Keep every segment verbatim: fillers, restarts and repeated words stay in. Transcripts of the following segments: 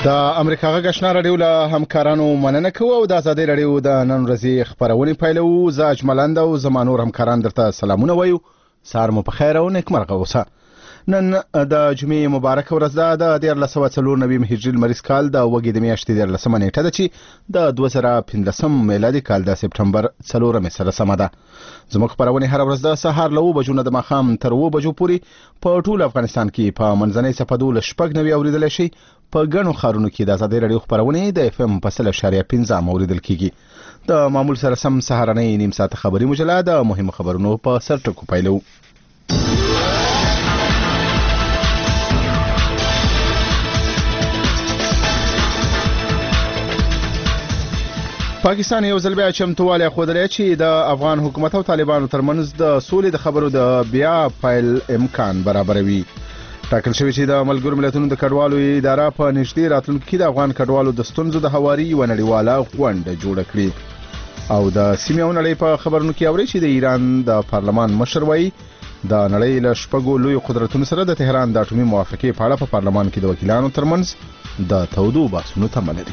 د امریکا غږ آشنا رادیو له همکارانو مننه کوو او د آزادۍ رادیو د نن ورځې خبرونه پیلوو. زه اجملند او زمانور همکاران درته سلامونه وایو. سار مو په خیر او نیکمرغه اوسه. نن د جمعې مبارک ورځ ده د دیارلس سوه څلور نوي هجري لمریز کال د وګړي د میاشتې دیارلسمه نیټه ده چې د دوه زره پنځلسم میلادي کال د سپټمبر څلورمې سره سمه ده. زموږ خبرونه هر ورځ د سهار له اوه بجو نه د ماښام تر اوه بجو پورې په ټول افغانستان کې په منځنۍ څپه دولس شپږ نوي اوریدلی شي. په ګڼو ښارونو کې د آزادۍ رادیو خبرونه د اف ام په سل اشاریه پنځه اوریدل کیږي. د معمول سره سم سهارنۍ نیم ساعت خبري مجله د مهمو خبرونو په سر ټکو پیلو. پاکستان یو ځل بیا چمتووالی ښودلی چې د افغان حکومت او طالبانو ترمنځ د سولې د خبرو د بیا پیل امکان برابروي. ټاکل شوی چې د ملګرو ملتونو د کډوالو اداره په نږدې راتلونکي کې د افغان کډوالو د ستونزو د هواري یوه نړیواله غونډه جوړه کړي. او د سیمې او نړۍ په خبرونو کې اوري چې د ایران د پارلمان مشر وایي د نړۍ له شپږو لویو قدرتونو سره د تهران د اټومي موافقې په اړه په پارلمان کې د وکیلانو ترمنځ د تودو بحثونو تمه لري.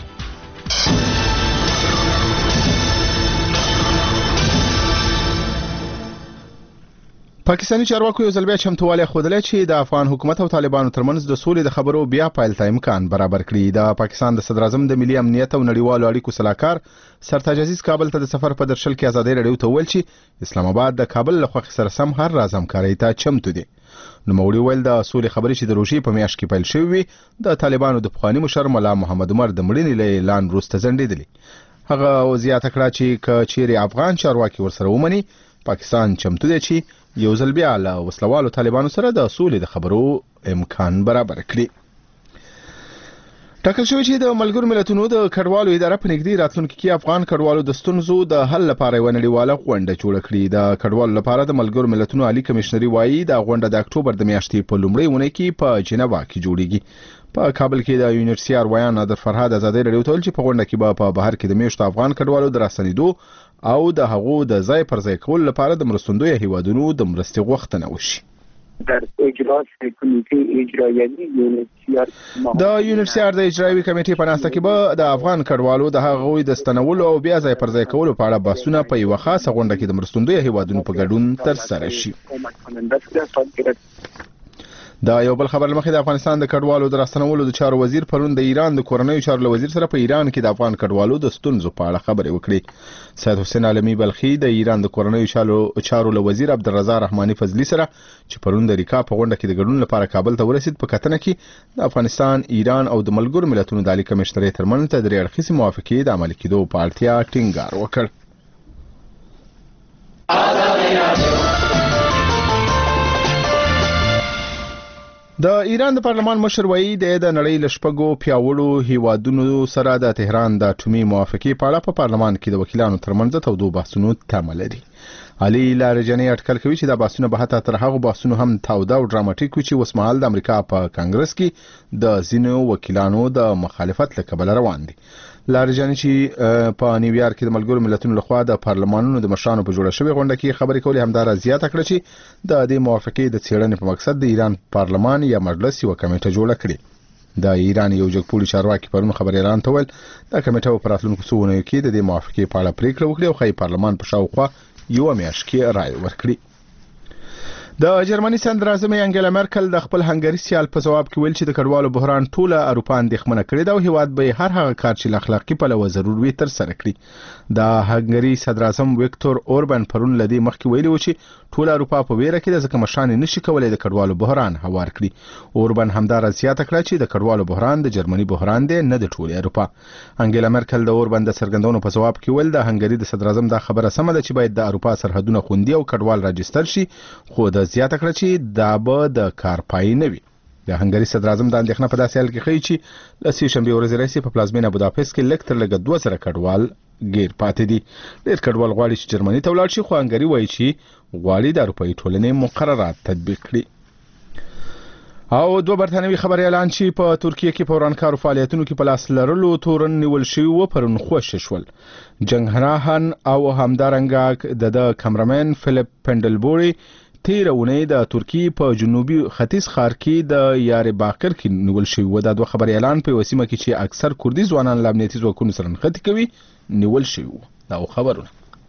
پاکستاني چارواکو یو ځل بیا چمتووالی ښودلی چې د افغان حکومت او طالبانو ترمنځ د سولې د خبرو بیا پیل ته امکان برابر کړي. د پاکستان د صدر اعظم د ملي امنیت او نړیوالو اړیکو سلاکار سرتاج عزیز کابل ته د سفر په درشل کې آزادۍ رادیو ته وویل چې اسلام آباد د کابل له خوښې سره سم هر راز همکارۍ ته چمتو دی. نوموړي وویل د سولې خبرې چې د روژې په میاشت کې پیل شوې وي د طالبانو د پخواني مشر ملا محمد عمر د مړینې له اعلان وروسته ځنډېدلې. هغه زیاته کړه چې که چیرې افغان چارواکي ورسره ومني پاکستان چمتو دی چې یو ځل بیا له وسلوالو طالبانو سره د سولې د خبرو امکان برابر کړي. ټاکل شوی چې د ملګرو ملتونو د کډوالو اداره په نږدې راتلونکي کې افغان کډوالو د ستونزو د حل لپاره یوه نړیواله غونډه جوړه کړي. د کډوالو لپاره د ملګرو ملتونو عالی کمشنري وایي دا غونډه د اکتوبر د میاشتې په لومړۍ اونۍ کې په جنیوا کې جوړیږي. په کابل کې د یونیورسيټي وایان نادر فرهاد آزادۍ رادیو ته چې په غونډه کې به په بهر کې د میشتو افغان کډوالو د راستنېدو او د هغو د ځای پر ځای کول لپاره د مرستندوی هیوادونو د مرستې غوښتنه وشي. در اجلاس کمیته اجرایی یونیورسيټي د یونیورسيټي د اجرایی کمیټې په ناسته کې به د افغان کډوالو د هغوی د ستنولو او بیا ځای پر ځای کولو په اړه بحثونه په یوه خاصه غونډه کې د مرستندوی هیوادونو په ګډون ترسره شي. دا یو بل خبر لمخې د افغانستان د کډوالو د راستنولو د چارو وزیر پرون د ایران د کورنیو چارو وزیر سره په ایران کې د افغان کډوالو د ستونزو په اړه خبرې وکړې. سید حسین عالمي بلخي د ایران د کورنیو چارو وزیر عبدالرضا رحماني فضلي سره چې پرون د ریکا په غونډه کې د ګډون لپاره کابل ته ورسید په کتنه کې د افغانستان، ایران او د ملګرو ملتونو د عالی کمشنرۍ ترمنځ د درې اړخیزې موافقې د عملي کېدو په اړتیا ټینګار وکړ. د ایران د پارلمان مشر وایي د نړۍ له شپږو پیاوړو هیوادونو سره د تهران د اټومي موافقې په اړه په پارلمان کې د وکیلانو ترمنځ تودو بحثونو تمه لري. علي لاریجاني اټکل کوي چې دا بحثونه به حتی تر هغو بحثونو هم تاوده او ډراماټیک وي چې اوسمهال د امریکا په کانګرس کې د ځینو وکیلانو د مخالفت له کبله روان دي. لاریجاني چې په نیویارک کې د ملګرو ملتونو لخوا د پارلمانونو د مشرانو په جوړه شوې غونډه کې خبرې کولې همدارا زیاته کړه چې د دې موافقې د څېړنې په مقصد د ایران پارلمان یا مجلس یو کمیټه جوړه کړې. د ایران یو جګپوړي چارواکي پرون خبري اعلان ته ویل دا کمیټه په راتلونکو څو اونیو کې د دې موافقې په اړه پریکړه وکړي او خای پارلمان په شاوخوا یو میاشت کې رائے ورکړي. د جرمني صدر اعظم انګلا مرکل د خپل هنګري سیال په جواب کې ویل چې د کډوالو بحران ټوله اروپا اندېښمنه کړې ده او هیواد به هر هغه کار چې اخلاقی پلوه ضروري وي تر سره کړي. د هنګري صدر اعظم ویکتور اوربان پرون لدی مخکې ویلي و چې ټول اروپا په ویره کې د ځکه مشان نشي کولای د کډوالو بحران هوار کړي. اوربان همدار زیاته کړه چې د کډوالو بحران د جرمني بحران دی نه د ټول اروپا. انګلا مرکل د اوربان د څرګندونو په جواب کې ویل د هنګري د صدر اعظم دا خبره سمه ده چې باید د اروپا سرحدونه خوندي او کډوال راجستر شي، خو د زیاته کړه چې دا به د کار پای نه وي. د هنګري صدر اعظم د اندېښنه په داسې حال کې ښیي چې د سې شنبې ورځې راهیسې په پلازمینه بوداپست کې لږ تر لږه دوه زره کډوال غیر پاتې دي. ډېر کډوال غواړي چې جرمني ته ولاړ شي، خو هنګري وایي چې غواړي د اروپایي ټولنې مقررات تطبیق کړي. او دوه برتانوي خبري اعلان چې په ترکیه کې په ورانکارو فعالیتونو کې په لاس لرلو تورن نیول شوی و پرون خوښ شول. جنګ هراهن او همدارنګه د کمرمن فلیپ پندلبوري تیر اونۍ د ترکی په جنوبي ختیځ ښار کې د یار باقر کې نیول شوی و. دا دوه خبري اعلان په وسیمه کې چې اکثر کردي ځوانان له امنیتي ځواکونو سره نښتې کوي نیول شوی و. دا خبرونه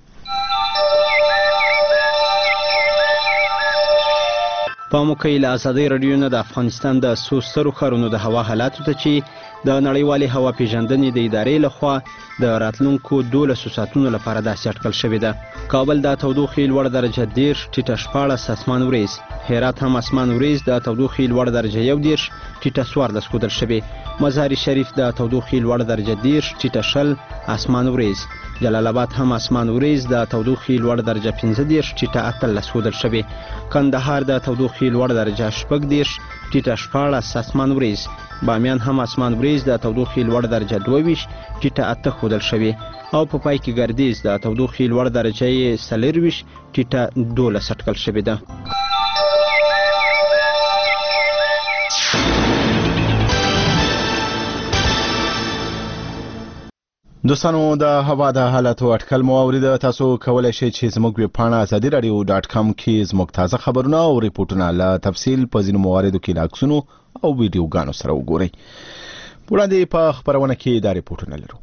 په موکیل ازادي رادیو نه د افغانستان د څو سترو ښارونو د هوا حالاتو ته چې د نړیوالې هوا پیژندنې د ادارې لخوا د راتلونکو دولسو ساعتونو لپاره داسې اټکل شوې ده. کابل د تودوخې لوړ درجه دېرش ټیټه شپاړس اسمان وریځ، هرات هم اسمان وریځ د تودوخې لوړ درجه یو دېرش ټیټه څوارلس ښودل شوې، مزار شریف د تودوخې لوړ درجه دېرش ټیټه شل اسمان وریځ، جلال آباد هم اسمان وریځ د تودوخې لوړ درجه پنځه دېرش ټیټه اتلس ښودل شوې، کندهار د تودوخې لوړ درجه شپږ دېرش ټیټه شپاړس اسمان وریځ، بامیان هم اسمان وریځ د تودوخې لوړ درجه دوه ویشت ټیټه اته ښودل شوې، او په پای کې ګردیز د تودوخې لوړ درجه یې څلرویشت ټیټه دولس اټکل شوې ده. دوستانو د هوا د حالاتو اټکل مو اوریده. تاسو کولای شئ چې زموږ ویب پاڼه ازادي رادیو ډاټ کام کې زموږ تازه خبرونه او ریپورتونه له تفصیل په ځینو مواردو کې له عکسونو او ویډیوګانو سره وګورئ. وړاندې په خبرونه کې دا ریپورتونه لرو.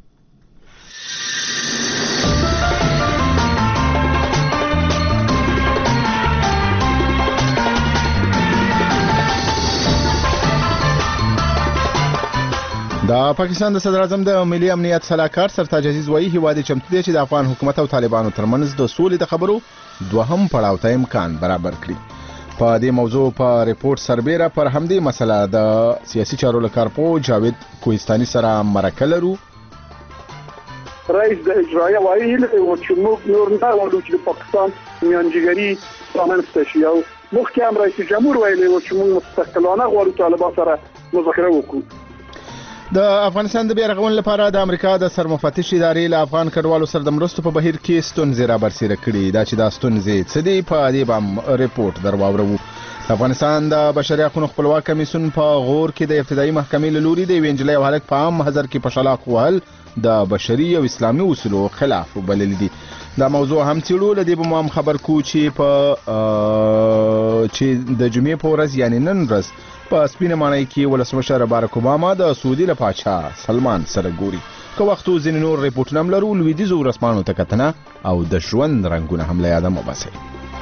د پاکستان د صدر اعظم د ملي امنیت صلاحکار سرتاج عزیز وایي هیواد چمتو دی چې د افغان حکومت او طالبانو ترمنځ د سولې د خبرو دوهم پړاو ته امکان برابر کړي. په دې موضوع په ریپورت سربیره پر همدې مسله د سیاسي چارو لکارپو جاوید کوهستاني سره مرکه لرو. رئیس د اجرایه وایي چې موږ نور نه غواړو چې پاکستان میانجیګري رامنځته شي، او مخکې هم رئیس جمهور ویلي و چې موږ مستقلانه غواړو طالبان سره مذاکره وکړو. د افغانستان د بیا رغونې لپاره د امریکا د سرمفتش ادارې له افغان کډوالو سره د مرستو په بهیر کې ستونزې را برسېره کړي. دا چې دا ستونزې څه دي په دې به ریپورت در واورو. افغانستان د بشري حقوقو خپلواک کمیسیون په غور کې د ابتدایي محکمې له لوري د یوې نجلۍ او هلک په عام محضر کې په شلاق وهل د بشري او اسلامي اصولو خلاف وبلل دي. دا موضوع هم څېړو. له دې به مو هم خبر کو چې په چې د جمعې په ورځ یعنې نن ورځ په سپینه ماڼۍ کې ولسمشر باراک اوباما د سعودي له پاچا سلمان سره ګوري. که وخت ځینې نور ریپورټونه هم لرو. لویدیځو ورځپاڼو ته کتنه او د ژوند رنګونه هم له یاده مه باسئ.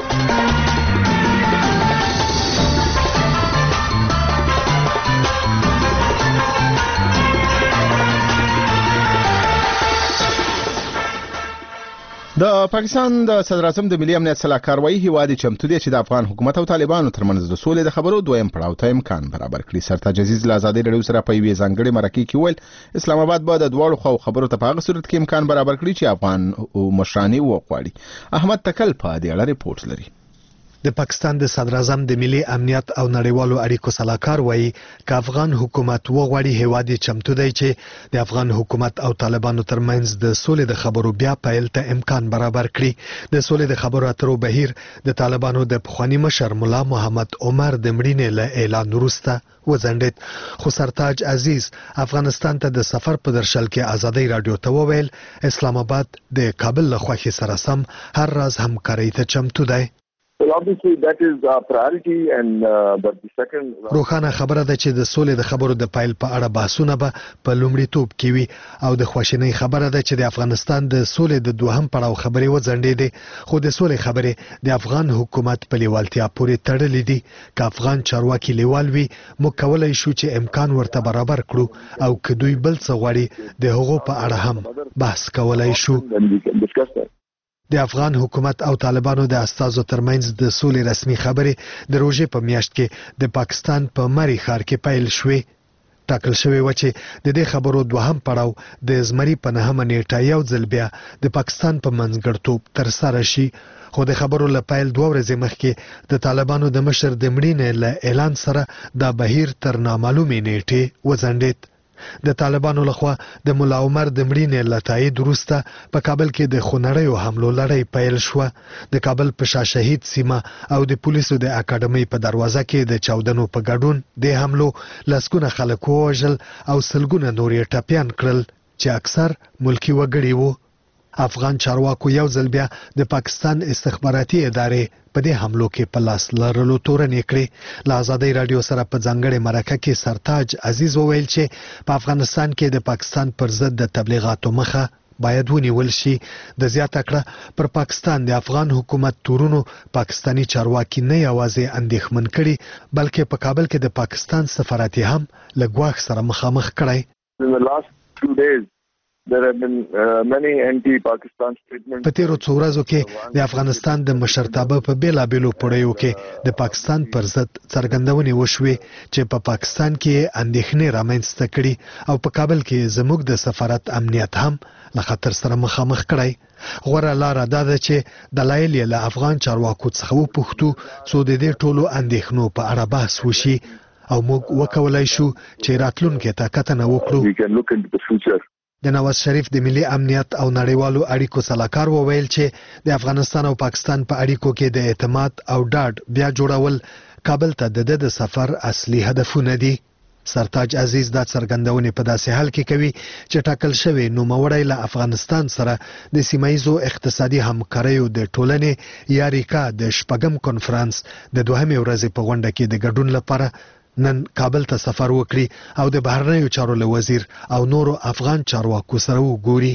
د پاکستان د صدر اعظم د ملي امنیت صلاحکار وایي هیواد چمتو دی چې د افغان حکومت او طالبانو ترمنځ د سولې د خبرو دویم پړاو ته امکان برابر کړي. سرتاج عزیز له ازادي رادیو سره په یوې ځانګړې مرکې کې ویل اسلام آباد به د دواړو خواو خبرو ته په هغه صورت کې امکان برابر کړي چې افغان مشران یې وغواړي. احمد تکل په دې اړه ریپورت لري. د پاکستان د صدر اعظم د ملي امنیت او نړیوالو اړیکو صلاحکار وایي چې افغان حکومت وغواړي هیواد چمتو دی چې د افغان حکومت او طالبانو ترمنځ د سولې د خبرو بیا پیل ته امکان برابر کړي. د سولې د خبرو اترو بهیر د طالبانو د پخوانی مشر مولا محمد عمر د مړینې له اعلان وروسته وځنډید، خو سرتاج عزیز افغانستان ته د سفر په درشل کې ازادي رادیو ته وویل اسلام آباد د کابل له خوښۍ سره سم هر راز همکارۍ ته چمتو دی. Well, obviously that is our priority and uh, but the second روخانه خبره ده چې د سولې د خبرو د پایل په اړه بحثونه به په لومړیتوب کې وي، او د خواشینۍ خبره ده چې د افغانستان د سولې د دوهم پړاو خبرې وځنډېدې، خو د سولې خبرې د افغان حکومت په لیوالتیا پورې تړلې دي. که افغان چارواکي لیوال وي موږ کولی شو چې امکان ورته برابر کړو، او که دوی بل څه غواړي د هغو په اړه هم بحث کولی شو. د افغان حکومت او طالبانو د استازو ترمنځ د سولې رسمي خبرې د روژې په میاشت کې د پاکستان په مری ښار کې پیل شوې. ټاکل شوی و چې د دې خبرو دوهم پړاو د زمري په نهمه نیټه یو ځل بیا د پاکستان په منځګړیتوب ترسره شي، خو د خبرو له پیل دوه ورځې مخکې د طالبانو د مشر د مړینې له اعلان سره دا بهیر تر نامعلومې نیټې وځنډېد. د طالبانو لخوا د مولا عمر د مړینې له تایید وروسته په کابل کې د خونړیو حملو لړۍ پیل شوه. د کابل په شاه شهید سیمه او د پولیسو د اکاډمۍ په دروازه کې د چاودنو په ګډون د حملو لسګونه خلک ووژل او سلګونه نور یې ټپیان کړل چې اکثر ملکي وګړي وو. افغان چارواکو یو ځل بیا د پاکستان استخباراتي ادارې په دې حملو کې په لاس لرلو تورنې کړې. له ازادۍ راډیو سره په ځانګړې مرکه کې سرتاج عزیز وویل چې په افغانستان کې د پاکستان پر ضد د تبلیغاتو مخه باید ونیول شي. د زیاته کړه پر پاکستان د افغان حکومت تورونو پاکستانی چارواکي نه یوازې اندېښمن کړي بلکې په کابل کې د پاکستان سفارت هم له ګواښ سره مخامخ کړی. In the last few days, there have been uh, many anti-Pakistan statements. په تیرو څو ورځو کې د افغانستان د مشرتابه په بیلابېلو پړیو کې د پاکستان پر ضد څرګندونې وشوې چې په پاکستان کې اندېښنې رامنځته کړي او په کابل کې زموږ د سفارت امنیت هم له خطر سره مخامخ کړی. غوره لاره دا ده چې دلایل یې له افغان چارواکو څخه وپوښتو څو د دې ټولو اندېښنو په اړه بحث وشي او موږ وکولای شو چې راتلونکي ته کتنه وکړو. We can look into the future. د نواز شریف د ملي امنیت او نړیوالو اړیکو سلاکار وویل چې د افغانستان او پاکستان په اړیکو کې د اعتماد او ډاډ بیا جوړول کابل ته د د سفر اصلي هدفونه دي. سرتاج عزیز دا څرګندونې په داسې حال کې کوي چې ټاکل شوی نوموړی له افغانستان سره د سیمایزو اقتصادي همکاریو د ټولنې یا ریکا د شپږم کنفرانس د دوهمې ورځې په غونډه کې د ګډون لپاره نن کابل ته سفر وکړي او د بهرنیو چارو له وزیر او نورو افغان چارواکو سره وګوري.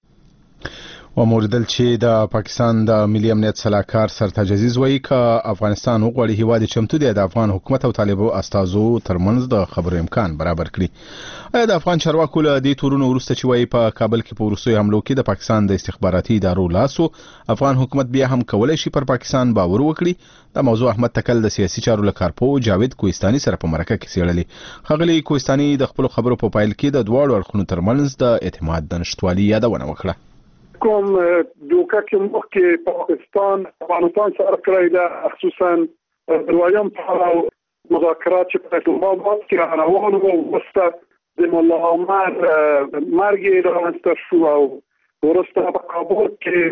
وموردل چې د پاکستان د ملي امنیت سلاکار سرتاج عزیز وایي چې افغانستان وغواړي هیواد چمتو دی د افغان حکومت او طالبو استازو ترمنځ د خبرو امکان برابر کړي. آیا د افغان چارواکو له دې تورونو وروسته چې وایي په کابل کې په وروستیو حملو کې د پاکستان د استخباراتي ادارو لاسو افغان حکومت بیا هم کولای شي پر پاکستان باور وکړي؟ دا موضوع احمد تکل د سیاسي چارو لکارپو جاوید کوهستاني سره په مرکه کې څېړلې. ښاغلي کوهستاني د خپل خبرو په پایل کې د دواړو اړخونو ترمنځ د اعتماد د نشټوالي یادونه وکړه. کوم دوکه کې مخکې پاکستان افغانستان سره کړی ده خصوصا دوایم پړاو مذاکرات چې په اسلام آباد کې روان وو وروسته د مولا عمر مرګ رامنځته شو او وروسته په کابل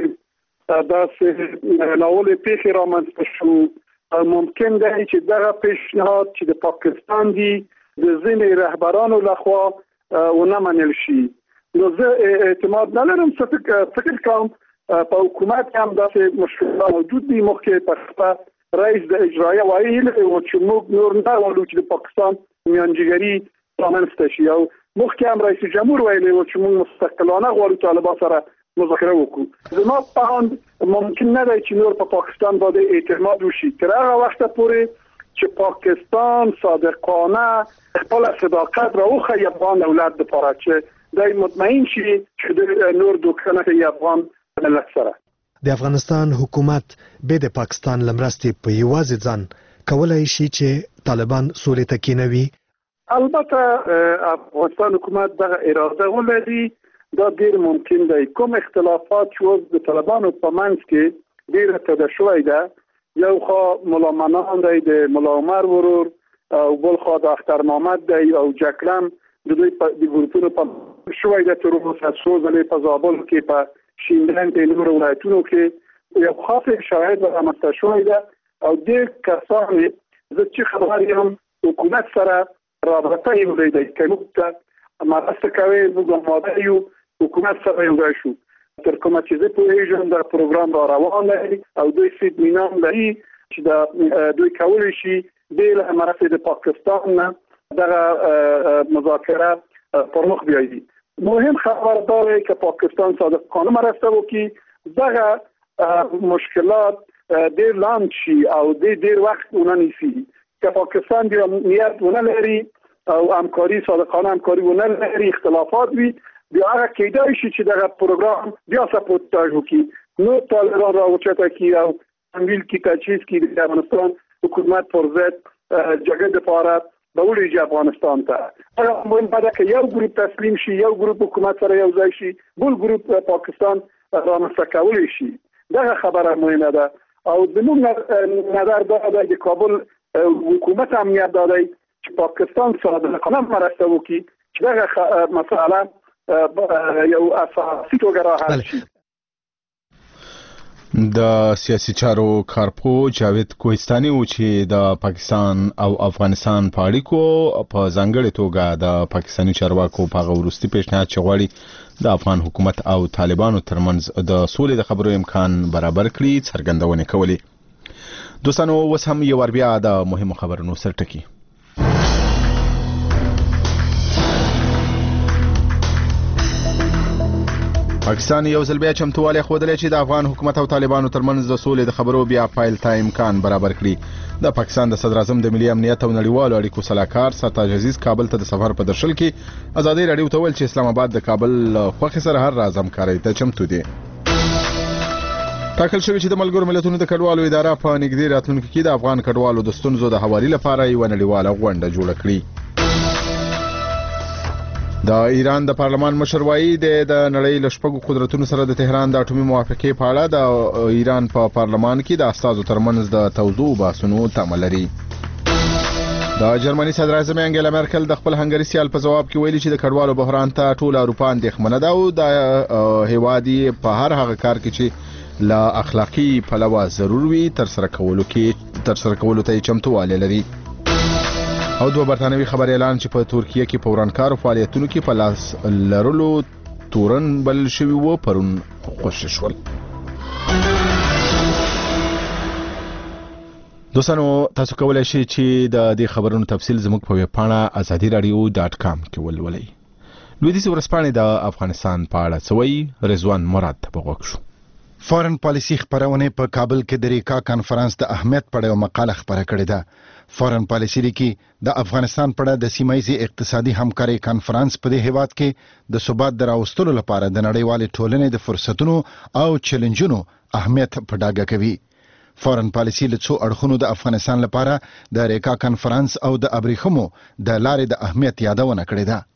کې داسې ناولې پیښې رامنځته شو. ممکن ده چې دغه پیشنهاد چې د پاکستان دی د ځینې رهبرانو لخوا ونه منل شي. نو زه اعتماد نه لرم چې فکر کوم په حکومت هم داسې مشکلات موجود دي. مخکې په رئیس د اجرایه وایي چې موږ نور نه غواړو چې د پاکستان میانجیګري رامنځته شي او مخکې هم رئیس جمهور ویلي و چې موږ مستقلانه غواړو طالبان سره مذاکره وکړو. زما په اند ممکن نه دی چې نور په پاکستان باندې اعتماد وشي تر هغه وخت پورې چې پاکستان صادقانه خپل صداقت را وښيي افغان دولت لپاره چې دای مطمئن شي چې د نور دوکانه کې افغان ملت سره د افغانستان حکومت به د پاکستان لمرستي په یوازې ځان کولای شي چې طالبان سولې ته کینوي. البته افغانستان حکومت دغه اراده ولري دا ډیر ممکن دی. کوم اختلافات چې د طالبانو په منځ کې ډیر تدشوي ده یو خو مولا منان دی د مولا عمر ورور او بل خو د اختر محمد دی او جکلم د دوی په د ګروپونو په شوي د تر اوسه څو ځلې په زابل کې په شینډن د نور ولایتونو کې یو خاصه شاهد رامنځته شوی ده او د کسان زه چې خبر یم حکومت سره رابطه یې ولري کوم ته مرسته کوي موږ ماده یو حکومت سره یو ځای شو تر کومه چې زه په ایجن د پروګرام را روان دی او دوی سید مینام لري چې دا دوی کولی شي د مرسته د پاکستان نه دغه مذاکره پر مخ بیایي. مهم خبر داره که پاکستان صادقانه مرسته وکړي دغه مشکلات ډیر لاندې شي او د ډیر وخت ونه نیسي. که پاکستان د نیت ونه لري او همکاري صادقانه همکاري ونه لري اختلافات وي بیا هغه کېدای شي چې دغه پروګرام بیا سپورټ وکړي نو طالبان راوچته کی او تمویل کی تجهیز کی د افغانستان حکومت پر ضد جګړه لپاره بولیږي افغانستان ته. هغه مهم ده چې یو ګروپ تسلیم شي یو ګروپ حکومت سره یو ځای شي بل ګروپ پاکستان رامنځته کولی شي. دغه خبره مهمه ده او د موږ نظر دا ده چې کابل حکومت امنیت دادی چې پاکستان صادقانه مرسته وکړي چې دغه مسئله یو اساسي توګه راحل شي. د سیاسي چارو کارپو جاوید کوهستاني و چې د پاکستان او افغانستان په اړیکو په ځانګړي توګه د پاکستاني چارواکو په غوړستي پیشنهاد چغواړي د افغان حکومت او طالبانو ترمنځ د سولې د خبرو امکان برابر کړي څرګندونه کوي. دوستانو اوس هم یو ور بیا د مهمو خبرونو سرټکی. پاکستان یو ځل بیا چمتووالی ښودلی چې د افغان حکومت او طالبانو ترمنځ د سولې د خبرو بیا پیل ته امکان برابر کړي. د پاکستان د صدر اعظم د ملي امنیت او نړیوالو اړیکو سلاکار سرتاج عزیز کابل ته د سفر په درشل کې ازادي راډیو ته ویل چې اسلام آباد د کابل خوښ سره هر راز همکارۍ ته چمتو دي. ټاکل شوی چې د ملګرو ملتونو د کډوالو اداره په نږدې راتلونکي کې د افغان کډوالو د ستونزو د حوالې لپاره یو نړیواله غونډه جوړه کړي. د ایران د پارلمان مشر وایي د نړۍ له شپږو قدرتونو سره د تهران د اټومي موافقې په اړه د ایران په پارلمان کې د استازو ترمنځ د توضیح بحثونو تمه لري. د جرمني صدر اعظم انګلا مرکل د خپل هنګري سیال په جواب کې ویلي چې د کډوالو بحران ته ټول اروپا اندېښمنه ده او د هیوادي په هر هغه کار کې چې لا اخلاقی پلوه ضرور وي تر سره کولو کې تر سره کولو ته چمتووالی لري. او دوه برتانوي خبر اعلان چې په ترکیه کې په ورانکارو فعالیتونو کې په لاس لرلو تورن بل شوی و پرون خوشی شول. دوستانو تاسو کولای شئ چې د دې خبرونو تفصیل زموږ په ویب پاڼه ازادي رادیو ډاټ کام کې ولولئ. لویدیځ ورځپاڼې د افغانستان په اړه څه رضوان مراد ته بغوږ شو. فارن پالیسی خبرونه په کابل کې د ریکا کانفرنس د اهمیت په اړه مقاله خبره کړې ده. فارن پالیسی لیکي د افغانستان په اړه د سیمایي اقتصادي همکاري کانفرنس په دې هیواد کې د ثبات دراوستلو لپاره د نړیوال ټولنې د فرصتونو او چیلنجونو اهمیت په ډاګه کوي. فارن پالیسی له څو اړخونو د افغانستان لپاره د ریکا کانفرنس او د ابریخمو د لارې د اهمیت یادونه کړې ده.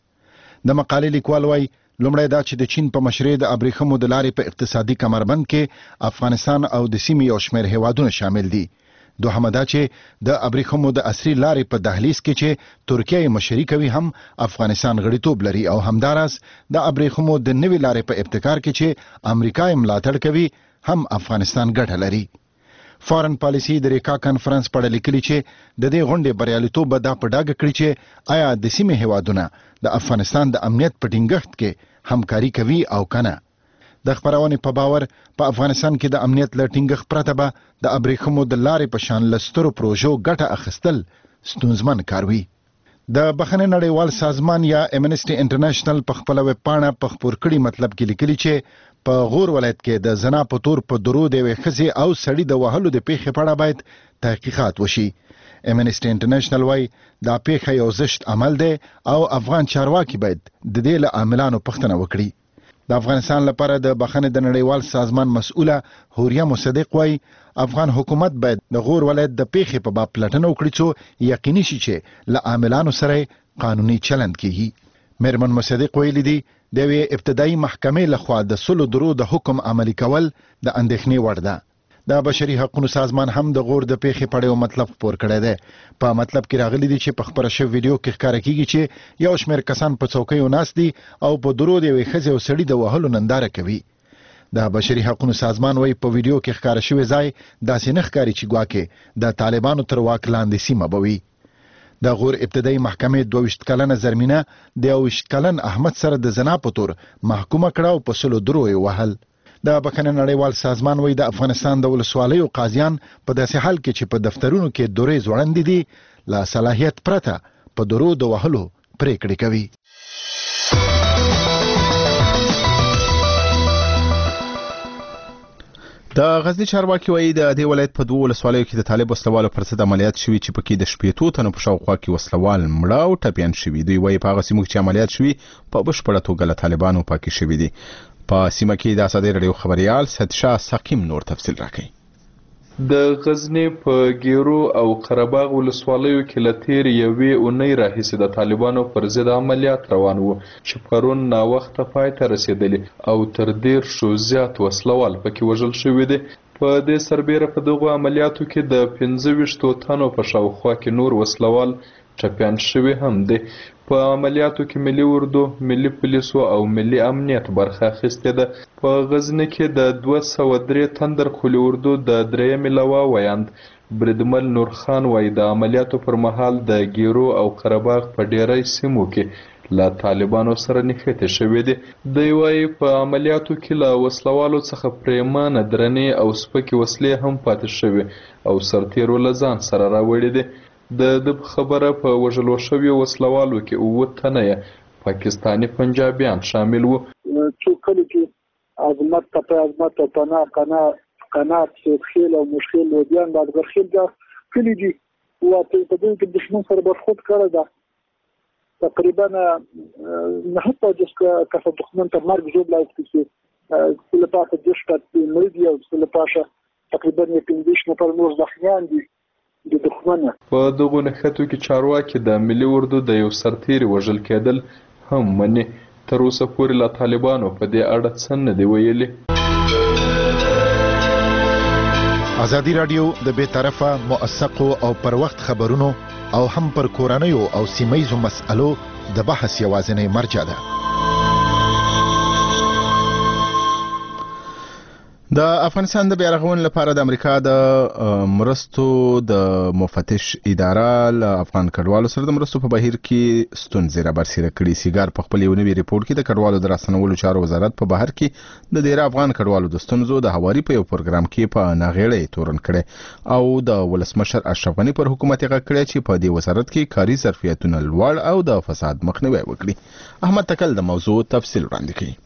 د مقالې لیکوال وايي لومړی دا چې د چین په مشرۍ د ابریخمو د لارې په اقتصادي کمربند کې افغانستان او د سیمې یو شمېر هیوادونه شامل دي. دوهمه دا چې د ابریخمو د عصري لارې په دهلیز کې چې ترکیه مشري کوي هم افغانستان غړیتوب لري او همداراز د ابریخمو د نوې لارې په ابتکار کې چې امریکا یې ملاتړ کوي هم افغانستان ګټه لري. فارن پالیسی د ریکا کانفرنس په اړه لیکلي چې د دې غونډې بریالیتوب به دا په ډاګه کړي چې آیا د سیمې هیوادونه د افغانستان د امنیت په ټینګښت کې همکاري کوي او کنه. د خبرونې په باور په افغانستان کې د امنیت له ټینګښت پرته به د ابریخمو د لارې په شان لسترو پروژو ګټه اخیستل ستونزمن کار وي. د بخښنې نړیوال سازمان یا امنسټي انټرنیشنل په خپل ویب پاڼه په خبر کړي مطلب کې لیکلي چې په غور ولایت کې د زنا په تور په درود یوې ښځې او سړي د وهلو د پیښې په اړه باید تحقیقات وشي. امنسټي انټرنیشنل وايي دا پیښه یو زشت عمل دی او افغان چارواکي باید د دې له عاملانو پوښتنه وکړي. د افغانستان لپاره د بخښنې د نړیوال سازمان مسؤله هوریا مصدق وايي افغان حکومت باید د غور ولایت د پیښې په باب پلټنه وکړي څو یقیني شي چې له عاملانو سره قانوني چلند کیږي. میرمن مصدق ویلي دي د یوې ابتدایي محکمې لخوا د سلو درو د حکم عملي کول د اندېښنې وړ ده. د بشري حقوقو سازمان هم د غور د پیښې په اړه مطلب خبر کړی دی. په مطلب کې راغلي دي چې په خبره شوی ویډیو کې ښکاره کیږي چې یو شمېر کسان په څوکیو ناست دي او په درود یوې ښځې او سړي د وهلو ننداره کوي. د بشري حقوقو سازمان وايي په ویډیو کې ښکاره شوی ځای داسې نه ښکاري چې ګواکې د طالبانو تر واک لاندې سیمه به وي. د غور ابتدایي محکمې دوه ویشت کلنه زرمینه د یو ویشت کلن احمد سره د زنا په تور محکومه کړه او په سلو درو یې وهل. د بخښنې نړیوال سازمان وايي د افغانستان د ولسوالیو قاضیان په داسې حال کې چې په دفترونو کې دورې ځوړندې دي لا صلاحیت پرته په درو د وهلو پریکړې کوي. د غزنی چارواکي وایي د دې ولایت په دوه ولسوالیو کې د طالب وسلوالو پر ضد عملیات شوي چې پکې د شپېتو تنو په شاوخوا کې وسلوال مړه او ټپیان شوي. دوی وایي په هغه سیمو کې چې عملیات شوي په بشپړه توګه له طالبانو پاکې شوي دي. په سیمه کې د ازادي راډیو خبريال سدشاه سقیم نور تفصیل راکړي. د غزنی په ګیرو او قرهباغ ولسوالیو کې له تېرې یوې اونۍ راهیسې د طالبانو پر ضد عملیات روان وو چې پرون ناوخته پای ته رسېدلي او تر دېرشو زیات وسلوال پکې وژل شوي دي. په دې سربیره په دغو عملیاتو کې د پنځه ویشتو تنو په شاوخوا کې نور وسلوال ټپیان شوي هم دي. په عملیاتو کې ملي اردو، ملي پولیسو او ملي امنیت برخه اخیستې ده. په غزني کې د دوه سوه درې تندر قولي اردو د درېیمې لوا ویاند بریدمل نور خان وایي د عملیاتو پر مهال د ګیرو او قرهباغ په ډیری سیمو کې له طالبانو سره نښتې شوې دي. دوی وایي په عملیاتو کې له وسلوالو څخه پرېمانه درنې او سپکې وسلې هم پاتې شوې او سرتیرو له ځان سره راوړي دي. د د خبره په وژلو شویو وسلوالو کې اووه تنه یې پاکستاني پنجابیان شامل وو. څو کله چې عظمت تپه عظمت او پناه قناه قنات خیل او مشکل ودیان بعد برخیل دا کلی دي او په دې کې دښمن سره برخود کړی ده. تقریبا نه هڅه چې کله دښمن ته مرګ جوړ لای چې کله پاتې د شپږ مړي او کله پاشه تقریبا یې پنځه نفر نور ځخمیان دي د دښمن. په دغو نښتو کې چارواکي د ملي اردو د یو سرتیري وژل کېدل هم مني. تر اوسه پورې له طالبانو په دې اړه څه نه دي ویلي. ازادي راډیو د بې طرفه موثقو او پر وخت خبرونو او هم پر کورنیو او سیمهیزو مسألو د بحث یوازینی مرجع ده. د افغانستان د بیا رغونې لپاره د امریکا د مرستو د مفتش اداره له افغان کډوالو سره د مرستو په بهیر کې ستونزې رابرسېره کړي. سیګار په خپل یو نوي ریپورت کې د کډوالو د راستنولو چارو وزارت په بهر کې د ډیری افغان کډوالو د ستونزو د هواري په یو پروګرام کې په ناغېړۍ تورن کړي او د ولسمشر اشرف غني پر حکومت یې غږ کړی چې په دې وزارت کې کاري ظرفیتونه لوړ او د فساد مخنیوي وکړي. احمد تکل د موضوع تفصیل وړاندې کوي.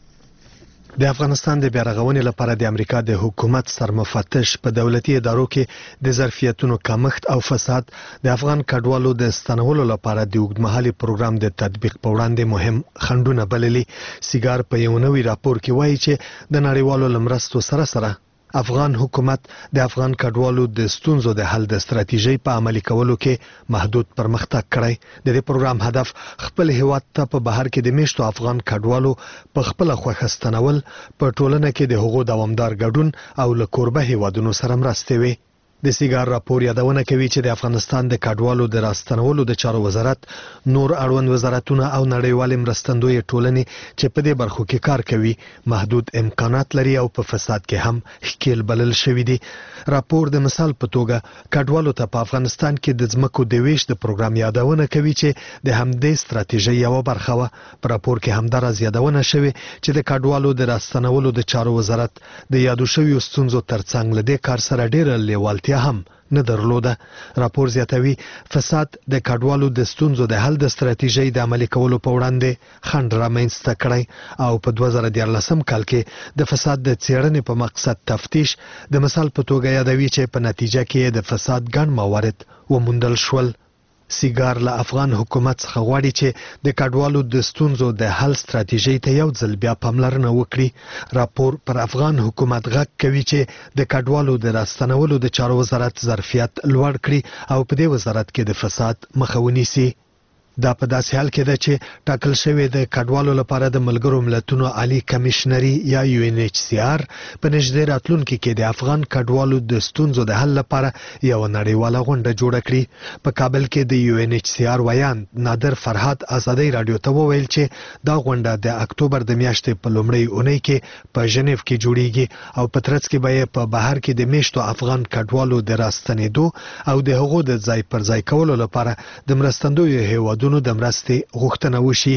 د افغانستان د بیا رغونې لپاره د امریکا د حکومت سرمفتش په دولتي ادارو کې د ظرفیتونو کمښت او فساد د افغان کډوالو د ستنولو لپاره د اوږدمهالي پروګرام د تطبیق په وړاندې مهم خنډونه بللي. سیګار په یو نوي راپور کې وایي چې د نړیوالو لمرستو سره سره افغان حکومت د افغان کډوالو د ستونزو د حل د ستراتیژۍ په عملي کولو کې محدود پرمختګ کړی. د دې پروګرام هدف خپل هیواد ته په بهر کې د میشتو افغان کډوالو په خپل خوښه ستنول، په ټولنه کې د حقوقو دوامدار ګډون او له کوربه هیوادونو سره مرستې وي. د سیګار راپور یادونه کوي چې د افغانستان د کډوالو د راستنولو د چارو وزارت، نور اړوند وزارتونه او نړیوال مرستندوی ټولنې چې په دې برخو کې کار کوي محدود امکانات لري او په فساد کې هم ښکیل بلل شوی دی. راپور د مثال په توګه کډوالو ته په افغانستان کې د ځمکو د ویش د پروګرام یادونه کوي چې د همدې ستراتیژۍ یو برخه وه. په راپور کې همداراز یادونه شوې چې د کډوالو د راستنولو د چارو وزارت د یادو شویو ستونزو ترڅنګ له دې کار سره ډېره لیوالتیا هم نه درلوده. راپور زیاتوي فساد د کډوالو د ستونزو د حل د ستراتیژۍ د عملي کولو په وړاندې خنډ رامنځته کړی او په دوه زره دیارلسم کال کې د فساد د څېړنې په مقصد تفتیش د مثال په توګه یادوي چې په نتیجه کې د فساد ګڼ موارد وموندل شول. سیګار له افغان حکومت څخه غواړي چې د کډوالو د ستونزو د حل ستراتیژۍ ته یو ځل بیا پاملرنه وکړي. راپور پر افغان حکومت غږ کوي چې د کډوالو د راستنولو د چارو وزارت ظرفیت لوړ کړي او په دې وزارت کې د فساد مخه ونیسي. دا په داسې حال کې ده چې ټاکل شوی د کډوالو لپاره د ملګرو ملتونو عالی کمشنري یا یو ان ایچ سی آر په نږدې راتلونکي کې د افغان کډوالو د ستونزو د حل لپاره یو نړیواله غونډه جوړه کړي. په کابل کې د یو ان ایچ سی آر ویان نادر فرهاد ازادي رادیو ته وویل چې دا غونډه د اکتوبر د میاشتې په لومړۍ اونۍ کې په ژنیف کې جوړیږي او په ترڅ کې به په بهر کې د میشتو افغان کډوالو د راستنېدو او د هغو د ځای پر ځای کولو لپاره د مرستندویو هیوادونو د مرستې غوښتنه وشي.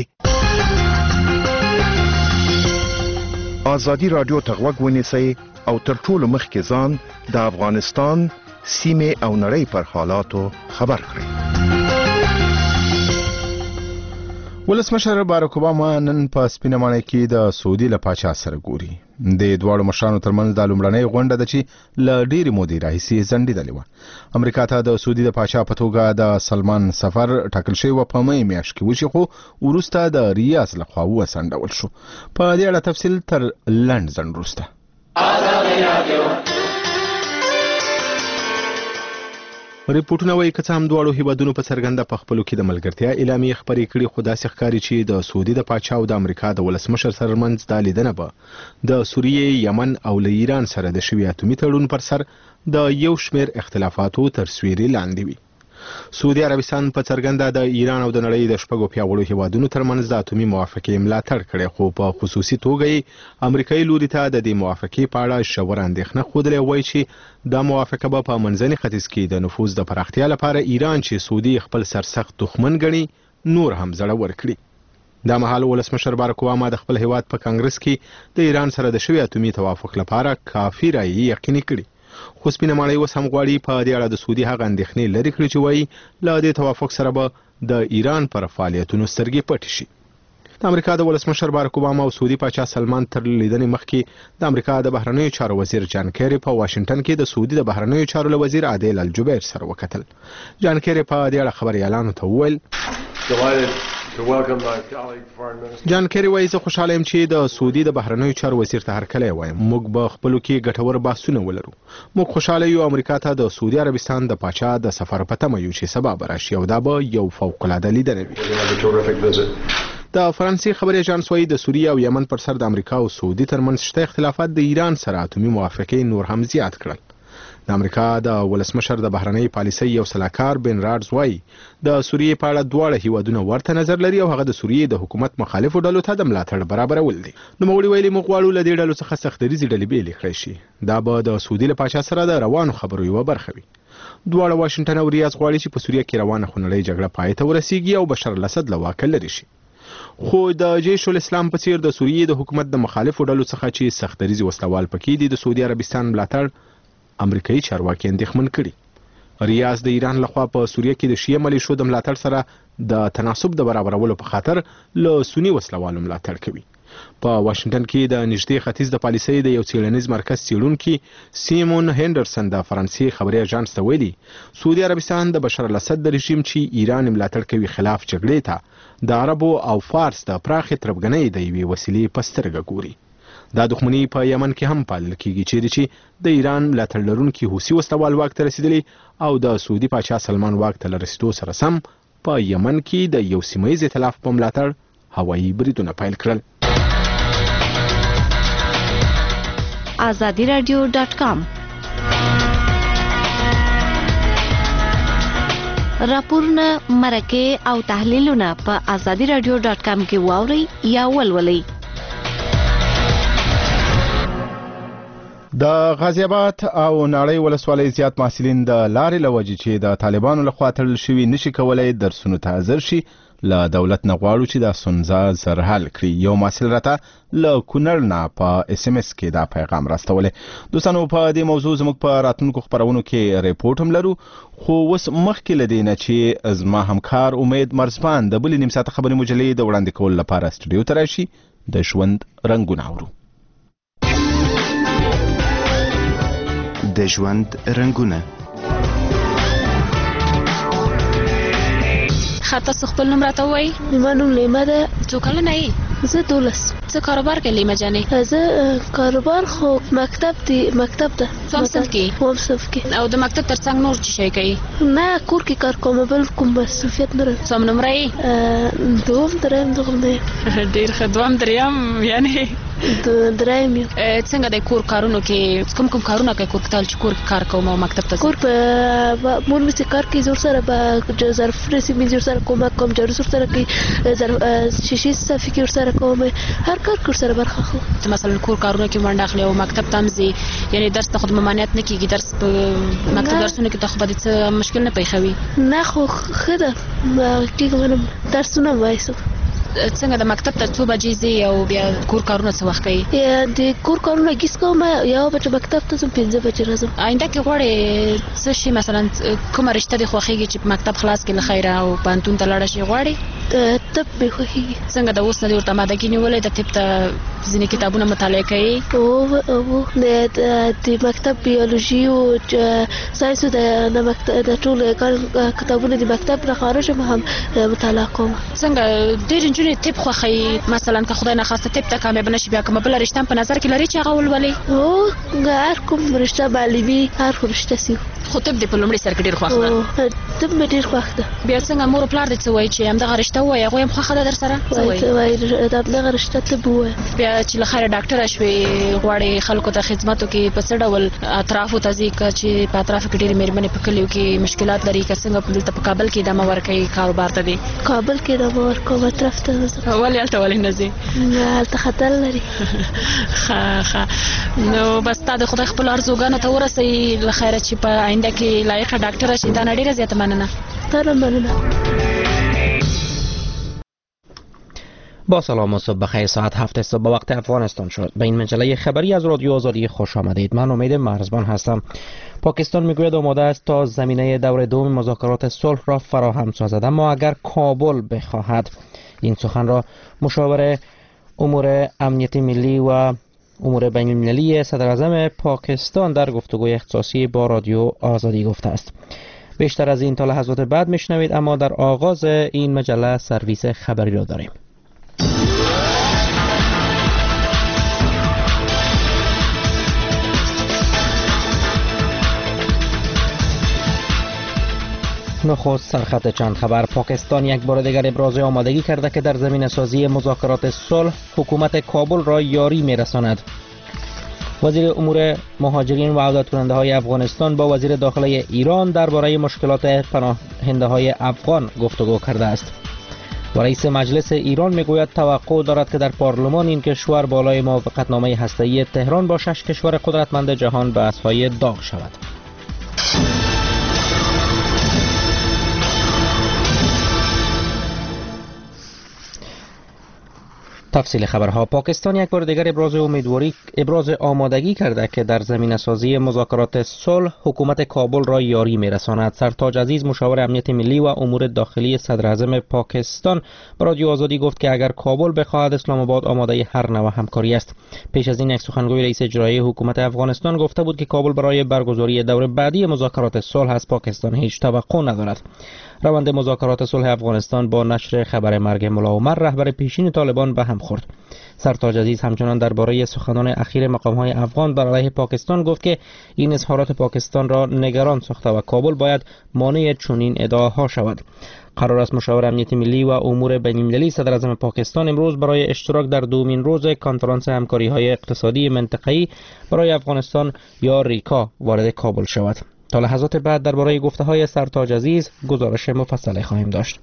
ازادي راډیو ته غوږ ونیسئ او تر ټولو مخکې ځان د افغانستان سیمې او نړۍ پر حالاتو خبر کړئ. ولسمشر باراک اوباما نن په سپینه ماڼۍ کې د سعودي له پاچا سره ګوري. د دواړو مشرانو ترمنځ د لومړنۍ غونډه ده چې له ډېرې مودې راهیسې ځنډېدلې وه. امریکا ته د سعودي د پاچا په توګه د سلمان سفر ټاکل شوی و په مۍ میاشت کې وشي، خو وروسته د ریاض لخوا وسنډول شو. په دې اړه تفصیل تر لنډ ځنډ وروسته. ریپورتونه وايي که څه هم دواړو هیوادونو په څرګنده په خپلو کې د ملګرتیا اعلامیې خپرې کړي، خو داسې ښکاري چې د سعودي د پاچا او د امریکا د ولسمشر ترمنځ دا لیدنه به د سوریې، یمن او له ایران سره د شوي اتومي تړون پر سر د یو شمېر اختلافاتو تر سیوري لاندې وي. سعودي عربستان په څرګنده د ایران او د نړۍ د شپږو پیاوړو هیوادونو ترمنځ د اتومي موافقې ملاتړ کړی، خو په خصوصي توګه یې امریکایي لوري ته د دې موافقې په اړه ژوره اندېښنه ښودلې، وایي چې دا موافقه به په منځني ختیځ کې د نفوذ د پراختیا لپاره ایران چې سعودي خپل سرسخت دښمن ګڼي نور هم زړور کړي. دا مهال ولسمشر باراک اوباما د خپل هیواد په کانګرس کې د ایران سره د شوي اتومي توافق لپاره کافي رایې یقیني کړي، خو سپینه ماڼۍ اوس هم غواړي په دې اړه د سعودي هغه اندېښنې لرې کړي چې وایي له دې توافق سره به د ایران پر فعالیتونو سترګې پټې شي. د امریکا د ولسمشر باراک اوباما او سعودي پاچا سلمان تر لیدنې مخکې د امریکا د بهرنیو چارو وزیر جان کیری په واشنگټن کې د سعودي د بهرنیو چارو له وزیر عادل الجبیر سره وکتل. جان کیری په دې اړه خبريالانو ته وویل جان کیری وایي زه خوشاله یم چې د سعودي د بهرنیو چارو وزیر ته هرکلی وایم. موږ به خپلو کې ګټور بحثونه ولرو. موږ خوشاله یو امریکا ته د سعودي عربستان د پاچا د سفر په تمه یو چې سبا به راشي او دا به یو فوق‌العاده لیدنه وي. د فرانسې خبري اژانس وایي د سوریې او یمن پر سر د امریکا او سعودي ترمنځ شته اختلافات د ایران سره اتومي موافقې نور هم زیات کړل. د امریکا د ولسمشر د بهرنۍ پالیسۍ یو سلاکار بن رادز وایي د سوریې په اړه دواړه هیوادونه ورته نظر لري او هغه د سوریې د حکومت مخالفو ډلو ته د ملاتړ برابرول دي. نوموړي ویلي موږ غواړو له دې ډلو څخه سختدریزې ډلې بېلې کړای شي. دا به د سعودي له پاچا سره د روانو خبرو یوه برخه وي. دواړه واشنګټن او ریاض غواړي چې په سوریه کې روانه خونړۍ جګړه پای ته ورسیږي او بشار الاسد له واکه لرې شي. خو د جیش الاسلام په څیر د سوریې د حکومت د مخالفو ډلو څخه چې سختدریزې وسلوال پکې دي د سعودي عربستان ملاتړ امریکایي چارواکي اندېښمن کړي. ریاض د ایران لخوا په سوریه کې د شیعه ملیشو د ملاتړ سره د تناسب د برابرولو په خاطر له سني وسلوالو ملاتړ کوي. په واشنګټن کې د نږدې ختیځ د پالیسۍ د یو څېړنیز مرکز څېړونکي سیمون هندرسن د فرانسې خبري اژانس ته ویلي سعودي عربستان د بشار الاسد د رژیم چې ایران ملاتړ کوي خلاف جګړې ته د عربو او فارس د پراخې تربګنۍ د یوې وسیلې په سترګه ګوري. دا دښمني په یمن کې هم پالل کیږي چیرې چې د ایران ملاتړ لرونکي حوثي وسلوال واک ته رسیدلي او د سعودي پاچا سلمان واک ته له رسیدو سره سم په یمن کې د یو سیمه ییز ائتلاف په ملاتړ هوایي بریدونه پیل کړل. آزادی رادیو ډاټ کام راپورونه، مرکې او تحلیلونه په آزادی رادیو ډاټ کام کې واورئ یا ولولئ. د غازی آباد او ناړۍ ولسوالۍ زیات محصلین د لارې له وجې چې د طالبانو لخوا تړل شوي نشي کولای درسونو ته حاضر شي له دولت نه غواړو چې دا ستونزه زر حل کړي. یو محصل راته له کونړ نه په اس ام اس کې دا پیغام راستولی. دوستانو په دې موضوع زموږ په راتلونکو خپرونو کې ریپورت هم لرو، خو اوس مخکې له دې نه چې زما همکار امید مرزبان د بلې نیم ساعته خبري مجلې د وړاندې کولو لپاره سټوډیو ته راشي د ژوند رنګونه اورو. د ژوند رنګونه خاطر خپل نوم راته وای. زما نوم لیما ده. څو کلنه یې؟ زه دولس. څه کاروبار کوې لیما جانې؟ زه کاروبار خو مکتب دی مکتب ده. څوم صنف کې؟ اووم صنف کې. او د مکتب ترڅنګ نور څه شی کوي؟ نه کور کې کار کوم بل کوم مصروفیت نه لرم. څوم نمره یې؟ دوم دریم دوم نه ډېر ښه. دوم دریم یعنې دریم یم. څنګه د کور کارونو کې کوم کوم کارونه کوي کور کې چې کور کې کار کوم او مکتب ته کور په مور مې کار کوي زور سره به ظرف رسې مې زور سره کوم کوم جارو سره کوي ظرف شیشې صفې کې ور سره کوم هر کار کور سره برخه خو مثلا کور کارونه کې منډه اخلي او مکتب تمزي یعنی درس ته خود ممانعت نه کیږي. درس په مکتب درسونه کې ته خو به څه مشکل نه پیښوي؟ نه خو خده کېږم درسونه وایسو. څنګه د مکتب ته څو بجې ځې او بیا کور کارونه څه وخت کوي؟ د کور کارونه ګیس کوم یو بجې مکتب ته ځم پنځه بجې راځم. آینده کې غواړې څه شي مثلا کومه رشته دې خوښېږي چې مکتب خلاص کړې له خیره او پوهنتون ته لاړه شي غواړې؟ طب مې خوښېږي. څنګه د اوس نه دې ورته امادګي نیولې د طب ته ځینې کتابونه مطالعه کوي؟ او د مکتب بیولوژي او ساینسو د مکتب د ټول کتابونه د مکتب نه خارج هم مطالعه کوم. څنګه ډېر نجونې طب خوښوي مثلا که خدای نخواسته طب ته کامیابه نه شي بیا کومه بله رشته په نظر کې لري چې هغه ولولي؟ هو هر کوم رشته معلمي هر کوم رشته سي خو طب دې په لومړي سر کې ډیر خوښ ده. طب مې ډیر خوښ ده. بیا څنګه مور پلار دې څه وایي چې همدغه رشته وایي هغوی هم خوښه ده در سره؟ څه وایي همدغه رشته طب ووایه. بیا چې له خیره ډاکټره شوې غواړې خلکو ته خدمت وکړې په څه ډول اطرافو ته ځې که چې په اطرافو کې ډېرې مېرمنې په کلیو کې مشکلات لري که څنګه دلته په کابل کې دمه ورکوي کاروبار ته دې؟ کابل کې دمه ورکوم اطراف ته نه ځم. ولې هلته ولې نه ځې؟ هلته خطر لري. ښه ښه نو بس تا د خدای خپلو ارزوګانو ته ورسوي له خیره چې په آینده کې لایقه ډاکټره شي. تا نه ډېره زیاته مننه. تا نه مننه. با سلام و صبح بخیر. ساعت هفت صبح به وقت افغانستان شد. به این مجله خبری از رادیو آزادی خوش آمدید. من امید مرزبان هستم. پاکستان میگوید آماده است تا زمینه دور دوم مذاکرات صلح را فراهم سازد اما اگر کابل بخواهد. این سخن را مشاور امور امنیتی ملی و امور بین المللی صدر اعظم پاکستان در گفتگوی اختصاصی با رادیو آزادی گفته است. بیشتر از این تا لحظات بعد میشنوید اما در آغاز این مجله سرویس خبری را داریم. نخست سرخط چند خبر. پاکستان یک بار دیگر ابراز آمادگی کرده که در زمینه سازی مذاکرات صلح حکومت کابل را یاری میرساند. وزیر امور مهاجرین و عودت کننده های افغانستان با وزیر داخله ایران درباره مشکلات پناهنده های افغان گفتگو کرده است. و رئیس مجلس ایران میگوید توقع دارد که در پارلمان این کشور بالای موافقتنامه هسته‌ای تهران با شش کشور قدرتمند جهان بحث‌های داغ شود. تفصیل خبرها. پاکستان یک بار دیگر ابراز امیدواری ابراز آمادگی کرده که در زمینه سازی مذاکرات صلح حکومت کابل را یاری میرساند. سرتاج عزیز مشاور امنیت ملی و امور داخلی صدر اعظم پاکستان با رادیو آزادی گفت که اگر کابل بخواهد اسلام آباد آماده هر نوع همکاری است. پیش از این یک سخنگوی رئیس اجرایی حکومت افغانستان گفته بود که کابل برای برگزاری دور بعدی مذاکرات صلح از پاکستان هیچ توقع ندارد. روند مذاکرات صلح افغانستان با نشر خبر مرگ ملا عمر رهبر پیشین طالبان به هم خورد. سرتاج عزیز همچنان درباره سخنان اخیر مقام‌های افغان بر علیه پاکستان گفت که این اظهارات پاکستان را نگران ساخته و کابل باید مانع چنین ادعاها شود. قرار است مشاور امنیت ملی و امور بین المللی صدر اعظم پاکستان امروز برای اشتراک در دومین روز کنفرانس همکاری‌های اقتصادی منطقه‌ای برای افغانستان یا ریکا وارد کابل شود. تا لحظات بعد درباره گفته‌های سرتاج عزیز گزارش مفصلی خواهیم داشت.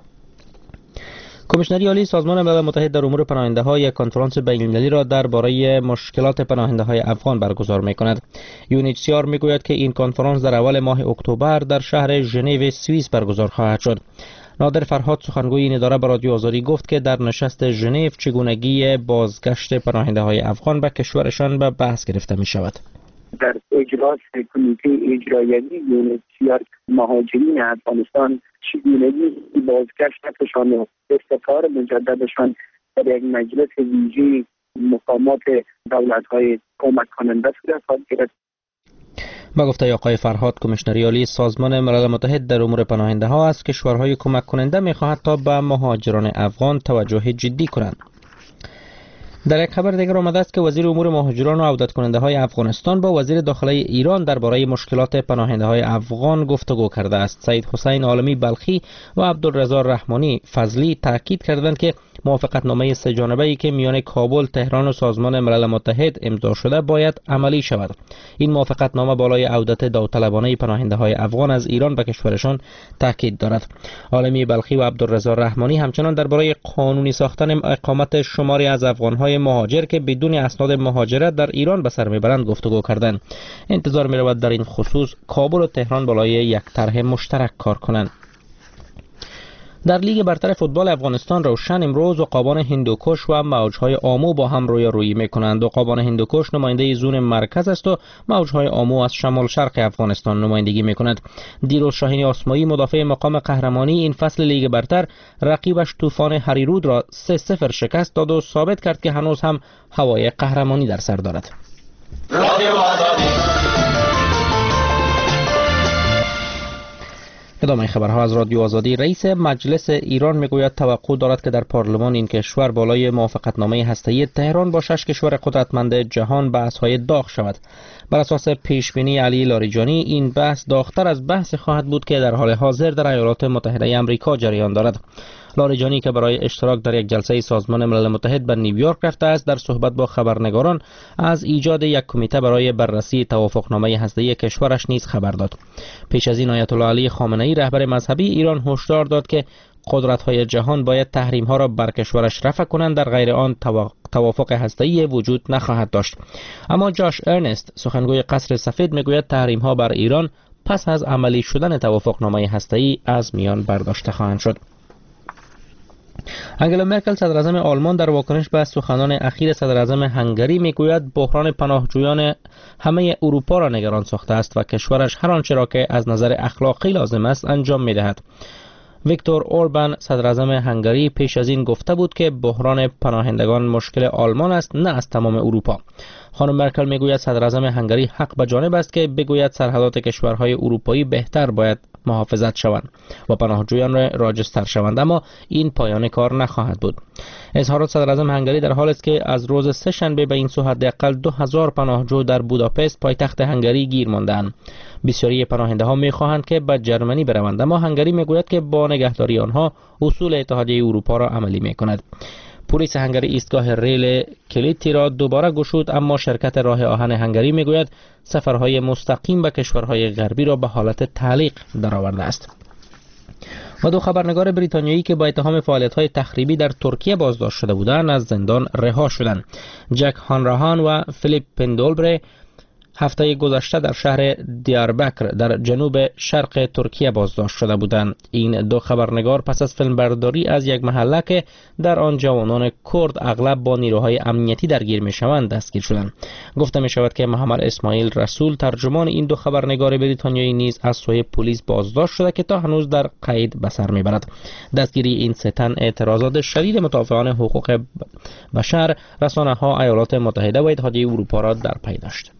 کمیشنری عالی سازمان ملل متحد در امور پناهنده ها یک کنفرانس بین المللی را درباره مشکلات پناهنده های افغان برگزار می‌کند. یو ان اچ سی آر می‌گوید که این کنفرانس در اول ماه اکتبر در شهر ژنو سوئیس برگزار خواهد شد. نادر فرهاد سخنگوی این اداره به رادیو آزادی گفت که در نشست ژنو چگونگی بازگشت پناهنده های افغان به کشورشان به بحث گرفته می شود. در اجلاس کمیته اجرایی یو ان اچ سی آر مهاجرین افغانستان چگونگی بازگشتشان و استقرار مجددشان در یک مجلس ویژه مقامات دولت‌های کمک کننده صورت خواهد گرفت. با گفته آقای فرهاد کمیشنری عالی سازمان ملل متحد در امور پناهنده ها از کشورهای کمک کننده می‌خواهد تا به مهاجران افغان توجه جدی کنند. در یک خبر دیگر آمده است که وزیر امور مهاجران و عودت کننده های افغانستان با وزیر داخله ایران درباره مشکلات پناهنده های افغان گفتگو کرده است. سید حسین عالمی بلخی و عبدالرضا رحمانی فضلی تاکید کردند که موافقتنامه سه جانبه‌ای که میان کابل، تهران و سازمان ملل متحد امضا شده باید عملی شود. این موافقتنامه بالای عودت داوطلبانه پناهنده های افغان از ایران به کشورشان تاکید دارد. عالمی بلخی و عبدالرضا رحمانی همچنان درباره قانونی ساختن اقامت شماری از افغان‌های مهاجر که بدون اسناد مهاجرت در ایران به سر میبرند گفتگو کردند. انتظار می‌رود در این خصوص کابل و تهران بالای یک طرح مشترک کار کنند. در لیگ برتر فوتبال افغانستان روشن امروز عقابان هندوکش و موجهای آمو با هم رویارویی میکنند. عقابان هندوکش نماینده زون مرکز است و موجهای آمو از شمال شرق افغانستان نمایندگی میکند. دیروز شاهین آسمایی مدافع مقام قهرمانی این فصل لیگ برتر رقیبش طوفان هریرود را سه صفر شکست داد و ثابت کرد که هنوز هم هوای قهرمانی در سر دارد. ادامه خبرها از رادیو آزادی. رئیس مجلس ایران میگوید توقع دارد که در پارلمان این کشور بالای موافقتنامه هسته‌ای تهران با شش کشور قدرتمند جهان بحث‌های داغ شود. بر اساس پیشبینی علی لاریجانی این بحث داغ‌تر از بحث خواهد بود که در حال حاضر در ایالات متحده آمریکا جریان دارد. لاریجانی که برای اشتراک در یک جلسه سازمان ملل متحد به نیویورک رفته است، در صحبت با خبرنگاران از ایجاد یک کمیته برای بررسی توافقنامه هسته‌ای کشورش نیز خبر داد. پیش از این آیت الله علی خامنه‌ای رهبر مذهبی ایران هشدار داد که قدرت‌های جهان باید تحریم‌ها را بر کشورش رفع کنند، در غیر آن توافق هسته‌ای وجود نخواهد داشت. اما جاش ارنست سخنگوی قصر سفید میگوید تحریم‌ها بر ایران پس از عملی شدن توافقنامه هسته‌ای از میان برداشته خواهند شد. انگلا مرکل صدراعظم آلمان در واکنش به سخنان اخیر صدراعظم هنگری میگوید بحران پناهجویان همه اروپا را نگران ساخته است و کشورش هر آنچه را که از نظر اخلاقی لازم است انجام میدهد. ویکتور اوربان صدراعظم هنگری پیش از این گفته بود که بحران پناهندگان مشکل آلمان است، نه از تمام اروپا. خانم مرکل میگوید صدراعظم هنگری حق به جانب است که بگوید سرحدات کشورهای اروپایی بهتر باید محافظت شوند و پناهجویان راجستر شوند، اما این پایان کار نخواهد بود. اظهارات صدراعظم هنگری در حالی است که از روز سه شنبه به این سو حداقل دو هزار پناهجو در بوداپست پایتخت هنگری گیر ماندند. بسیاری پناهنده ها میخواهند که به جرمنی بروند، اما هنگری میگوید که با نگهداری آنها اصول اتحادیه اروپا را عملی میکند. پلیس هنگری ایستگاه ریل کلیتی را دوباره گشود، اما شرکت راه آهن هنگری میگوید سفرهای مستقیم به کشورهای غربی را به حالت تعلیق درآورده است. و دو خبرنگار بریتانیایی که با اتهام فعالیت‌های تخریبی در ترکیه بازداشت شده بودند از زندان رها شدند. جک هانراهان و فیلیپ پندولبره هفته گذشته در شهر دیاربکر در جنوب شرق ترکیه بازداشت شده بودند. این دو خبرنگار پس از فیلمبرداری از یک محله که در آن جوانان کرد اغلب با نیروهای امنیتی درگیر میشوند دستگیر شدند. گفته می شود که محمد اسماعیل رسول ترجمان این دو خبرنگار بریتانیایی نیز از سوی پلیس بازداشت شده که تا هنوز در قید به سر میبرد. دستگیری این سه تن اعتراضات شدید مدافعان حقوق بشر، رسانه‌ها ایالات متحده و اتحادیه اروپا را در پی داشت.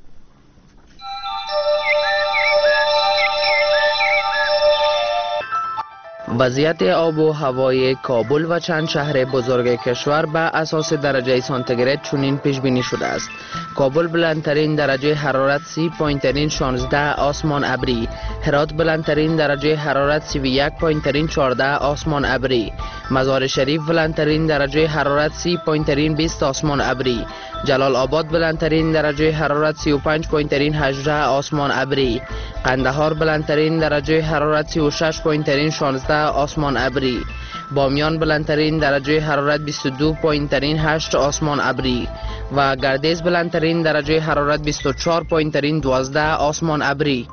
وضعیت آب و هوای کابل و چند شهر بزرگ کشور به اساس درجه سانتیگراد چنین پیش بینی شده است. کابل بلندترین درجه حرارت سی پایینترین شانزده آسمان ابری، هرات بلندترین درجه حرارت سی و یک پایینترین چهارده آسمان ابری، مزار شریف بلندترین درجه حرارت سی پایینترین بیست آسمان ابری، جلال آباد بلندترین درجه حرارت سی و پنج پایینترین هجده آسمان ابری، قندهار بلندترین درجه حرارت سی و شش پایینترین شانزده آسمان ابری، بامیان بلندترین درجه حرارت بیست و دو پایینترین هشت آسمان ابری و گردیز بلندترین درجه حرارت بیست و چهار پایینترین دوازده آسمان ابری.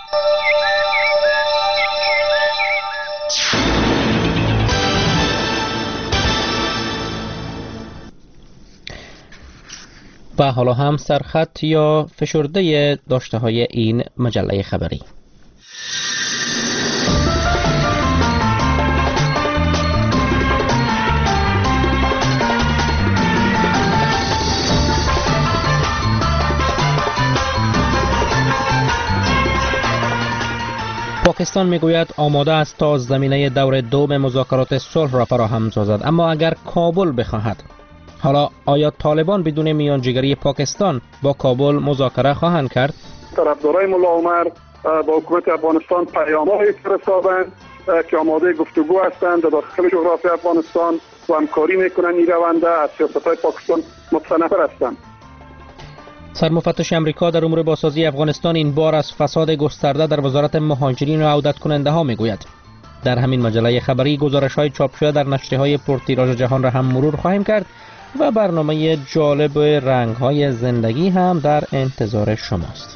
و حالا هم سرخط یا فشرده داشته های این مجله خبری. پاکستان میگوید آماده است تا زمینه دور دوم مذاکرات صلح را فراهم سازد، اما اگر کابل بخواهد. حالا آیا طالبان بدون میانجیگری پاکستان با کابل مذاکره خواهند کرد؟ طرفدارای ملا عمر با حکومت افغانستان پیام‌هایی فرستادند که آماده گفتگو هستند در داخل جغرافی افغانستان و همکاری میکنند. این رونده از سیاست‌های پاکستان متنفر هستند. سرمفتش امریکا در امور بازسازی افغانستان این بار از فساد گسترده در وزارت مهاجرین و عودت کننده ها میگوید. در همین مجله خبری گزارش های چاپ شده در نشریه‌های پرتیراژ جهان را هم مرور خواهیم کرد و برنامه جالب رنگ های زندگی هم در انتظار شماست.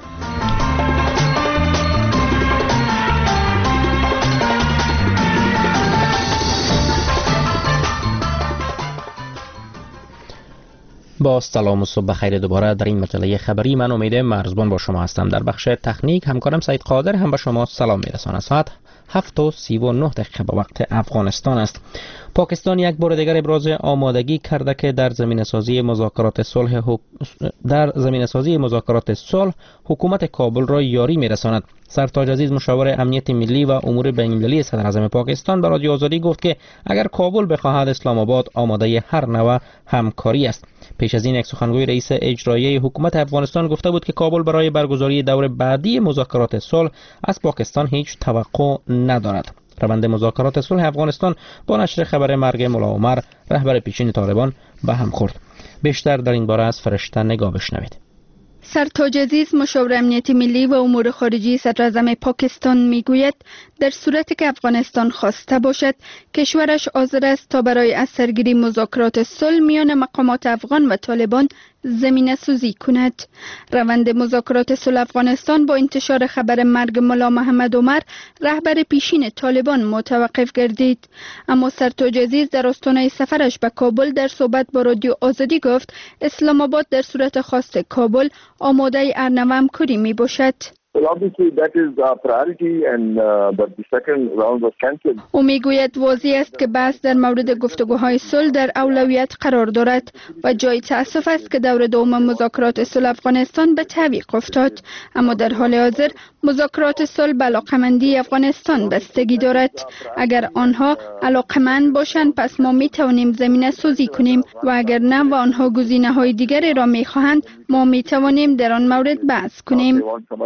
با سلام و صبح بخیر دوباره در این مجله خبری. من امید مرزبان با شما هستم. در بخش تکنیک همکارم سعید قادر هم به شما سلام میرساند. ساعت هفت و سی و نه دقیقه به وقت افغانستان است. پاکستان یک بار دیگر ابراز آمادگی کرده که در زمینه سازی مذاکرات صلح در زمینه سازی مذاکرات صلح حکومت کابل را یاری میرساند. سرتاج عزیز مشاور امنیت ملی و امور بین‌المللی صدر اعظم پاکستان به رادیو آزادی گفت که اگر کابل بخواهد اسلام آباد آماده هر نوع همکاری است. پیش از این یک سخنگوی رئیس اجرایی حکومت افغانستان گفته بود که کابل برای برگزاری دور بعدی مذاکرات صلح از پاکستان هیچ توقع ندارد. روند مذاکرات صلح افغانستان با نشر خبر مرگ ملا عمر رهبر پیشین طالبان به هم خورد. بیشتر در این باره از فرشته نگاه بشنوید. سرتاج عزیز مشاور امنیت ملی و امور خارجی صدر اعظم پاکستان میگوید در صورتی که افغانستان خواسته باشد کشورش حاضر است تا برای از سرگیری مذاکرات صلح میان مقامات افغان و طالبان زمینه سازی کند. روند مذاکرات صلح افغانستان با انتشار خبر مرگ ملا محمد عمر رهبر پیشین طالبان متوقف گردید، اما سرتاج عزیز در آستانه سفرش به کابل در صحبت با رادیو آزادی گفت اسلام آباد در صورت خواست کابل آماده ارنو همکاری می باشد. Well, obviously that is our priority and uh, but the second round was cancelled. او میگوید واضح است که بحث در مورد گفتگوهای صلح در اولویت قرار دارد و جای تأسف است که دور دوم مذاکرات صلح افغانستان به تعویق افتاد، اما در حال حاضر مذاکرات صلح به علاقمندی افغانستان بستگی دارد. اگر آنها علاقمند باشند پس ما می توانیم زمینه سازی کنیم و اگر نه و آنها گزینه‌های دیگری را می خواهند ما می توانیم در آن مورد بحث کنیم.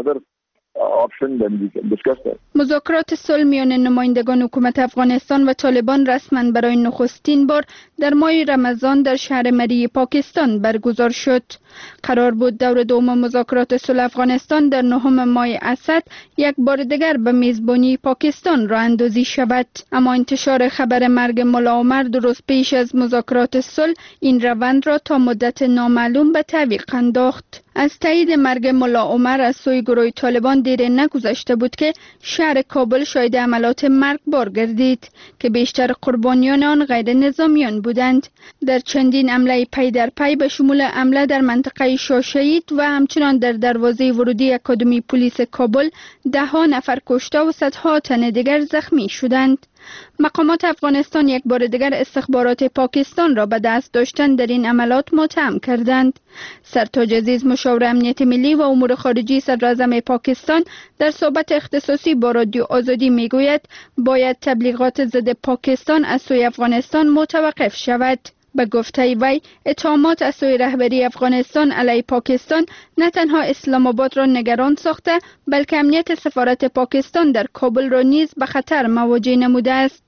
مذاکرات صلح میان نمایندگان حکومت افغانستان و طالبان رسما برای نخستین بار در ماه رمضان در شهر مری پاکستان برگزار شد. قرار بود دور دوم مذاکرات صلح افغانستان در نهم ماه اسد یک بار دیگر به میزبانی پاکستان راه اندازی شود، اما انتشار خبر مرگ ملا عمر دو روز پیش از مذاکرات صلح این روند را تا مدت نامعلوم به تعویق انداخت. از تایید مرگ ملا عمر از سوی گروه طالبان دیر نگذشته بود که شهر کابل شاهد عملات مرگبار گردید که بیشتر قربانیان آن غیر نظامیان بودند. در چندین حمله پی در پی به شمول حمله در منطقه شاشهید و همچنان در دروازه ورودی اکادمی پلیس کابل ده ها نفر کشته و صدها تن دیگر زخمی شدند. مقامات افغانستان یک بار دیگر استخبارات پاکستان را به دست داشتن در این عملات متهم کردند. سرتاج عزیز مشاور امنیت ملی و امور خارجی صدر اعظم پاکستان در صحبت اختصاصی با رادیو آزادی میگوید باید تبلیغات ضد پاکستان از سوی افغانستان متوقف شود. به گفته وی اتهامات از سوی رهبری افغانستان علیه پاکستان نه تنها اسلام آباد را نگران ساخته بلکه امنیت سفارت پاکستان در کابل را نیز به خطر مواجه نموده است.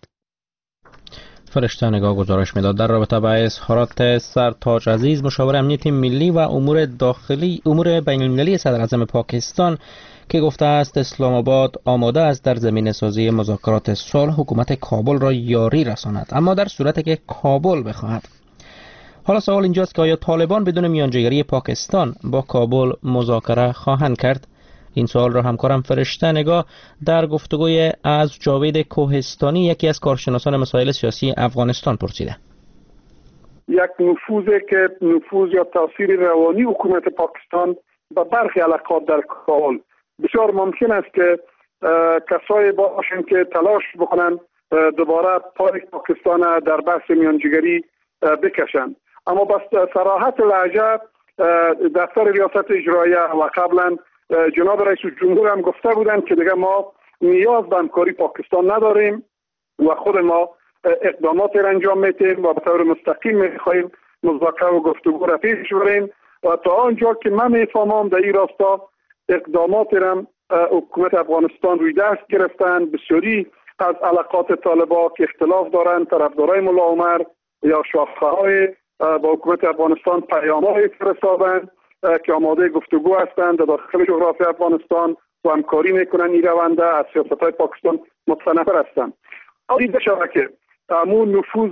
فرشته نگاه گزارش میداد در رابطه با اظهارات سرتاج عزیز مشاور امنیت ملی و امور داخلی امور بین المللی صدر اعظم پاکستان که گفته است اسلام آباد آماده است در زمینه سازی مذاکرات صلح حکومت کابل را یاری رساند، اما در صورتی که کابل بخواهد. حالا سوال اینجاست که آیا طالبان بدون میانجیگری پاکستان با کابل مذاکره خواهند کرد؟ این سوال را همکارم فرشته نگاه در گفتگوی از جاوید کوهستانی یکی از کارشناسان مسائل سیاسی افغانستان پرسیده. یک نفوذی که نفوذ یا تاثیر روانی حکومت پاکستان به برخی علاقات در کابل بسیار ممکن است که کسایی باشند که تلاش بکنند دوباره پای پاکستان در بحث میانجیگری بکشند، اما بس صراحت لهجه دفتر ریاست اجراییه و قبلا جناب رئیس جمهور هم گفته بودند که دیگه ما نیاز به همکاری پاکستان نداریم و خود ما اقدامات را انجام میتیم و به طور مستقیم میخواهیم مذاکره و گفتگو را پیش بریم و تا آنجا که من میفهمم در این راستا اقدامات را حکومت افغانستان روی دست گرفتن. بسیاری از علاقات طالبان که اختلاف دارند طرفدارای ملا عمر یا شاخه‌های با حکومت افغانستان پیام‌های فرستادند که آماده گفتگو هستند در داخل جغرافی افغانستان و همکاری میکنن. این رونده از سیاست‌های پاکستان متنفر هستند. دیده شود که همون نفوذ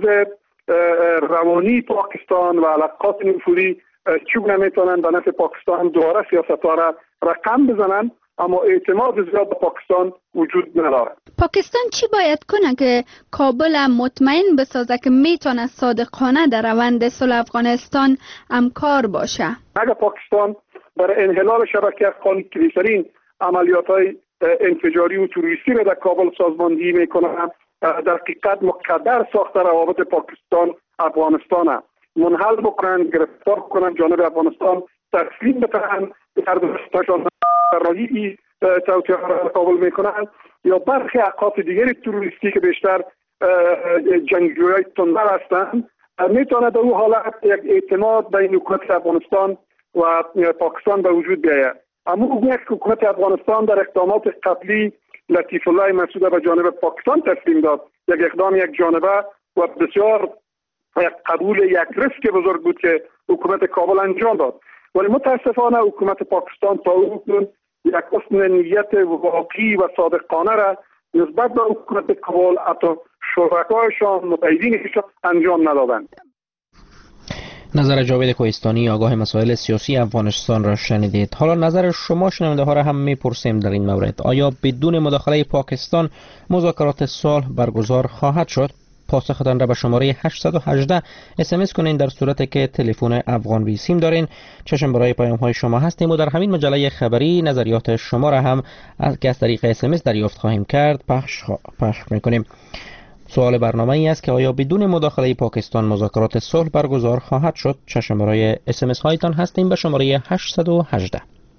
روانی پاکستان و علاقات نفوذی چوب نمیتونن به نفع پاکستان دوباره سیاست‌ها را رقم بزنن، اما اعتماد زیاد به پاکستان وجود ندارد. پاکستان چی باید کنه که کابل مطمئن بسازه که میتونه صادقانه در روند صلح افغانستان همکار باشه؟ اگر پاکستان برای انحلال شبکه افغانی کلیسرین عملیات‌های انفجاری و تروریستی را در کابل سازماندهی میکنه، در حقیقت مقدر ساخته روابط پاکستان افغانستان منحل بکنن، گرفتار کنن، جانب افغانستان تسلیم بکنن، هر دوستاشان راهی توطئه را کابل میکنند یا برخی اهداف دیگری تروریستی که بیشتر جنگجویای تندر هستند، میتواند در اون حالت یک اعتماد بین حکومت افغانستان و پاکستان به وجود بیاید. اما یک حکومت افغانستان در اقدامات قبلی لطیف الله مسعود به جانب پاکستان تسلیم داد، یک اقدام یک جانبه و بسیار یک قبول یک ریسک بزرگ بود که حکومت کابل انجام داد. ولی متاسفانه حکومت پاکستان تا اکنون یک حسن نیت واقعی و صادقانه را نسبت به حکومت کابل حتی شرکایشان متحدینشان انجام ندادند. نظر جاوید کوهستانی آگاه مسائل سیاسی افغانستان را شنیدید. حالا نظر شما شنونده ها را هم میپرسیم در این مورد. آیا بدون مداخله پاکستان مذاکرات صلح برگزار خواهد شد؟ پاسختان را به شماره هشت یک هشت اس ام اس کنین در صورتی که تلفن افغان بی سیم دارین. چشم برای پیام های شما هستیم و در همین مجله خبری نظریات شما را هم از از طریق اس ام اس دریافت خواهیم کرد پخش خوا... پخش میکنیم. سوال برنامه ای است که آیا بدون مداخله پاکستان مذاکرات صلح برگزار خواهد شد؟ چشم برای اس ام اس هایتان هستیم به شماره هشت یک هشت.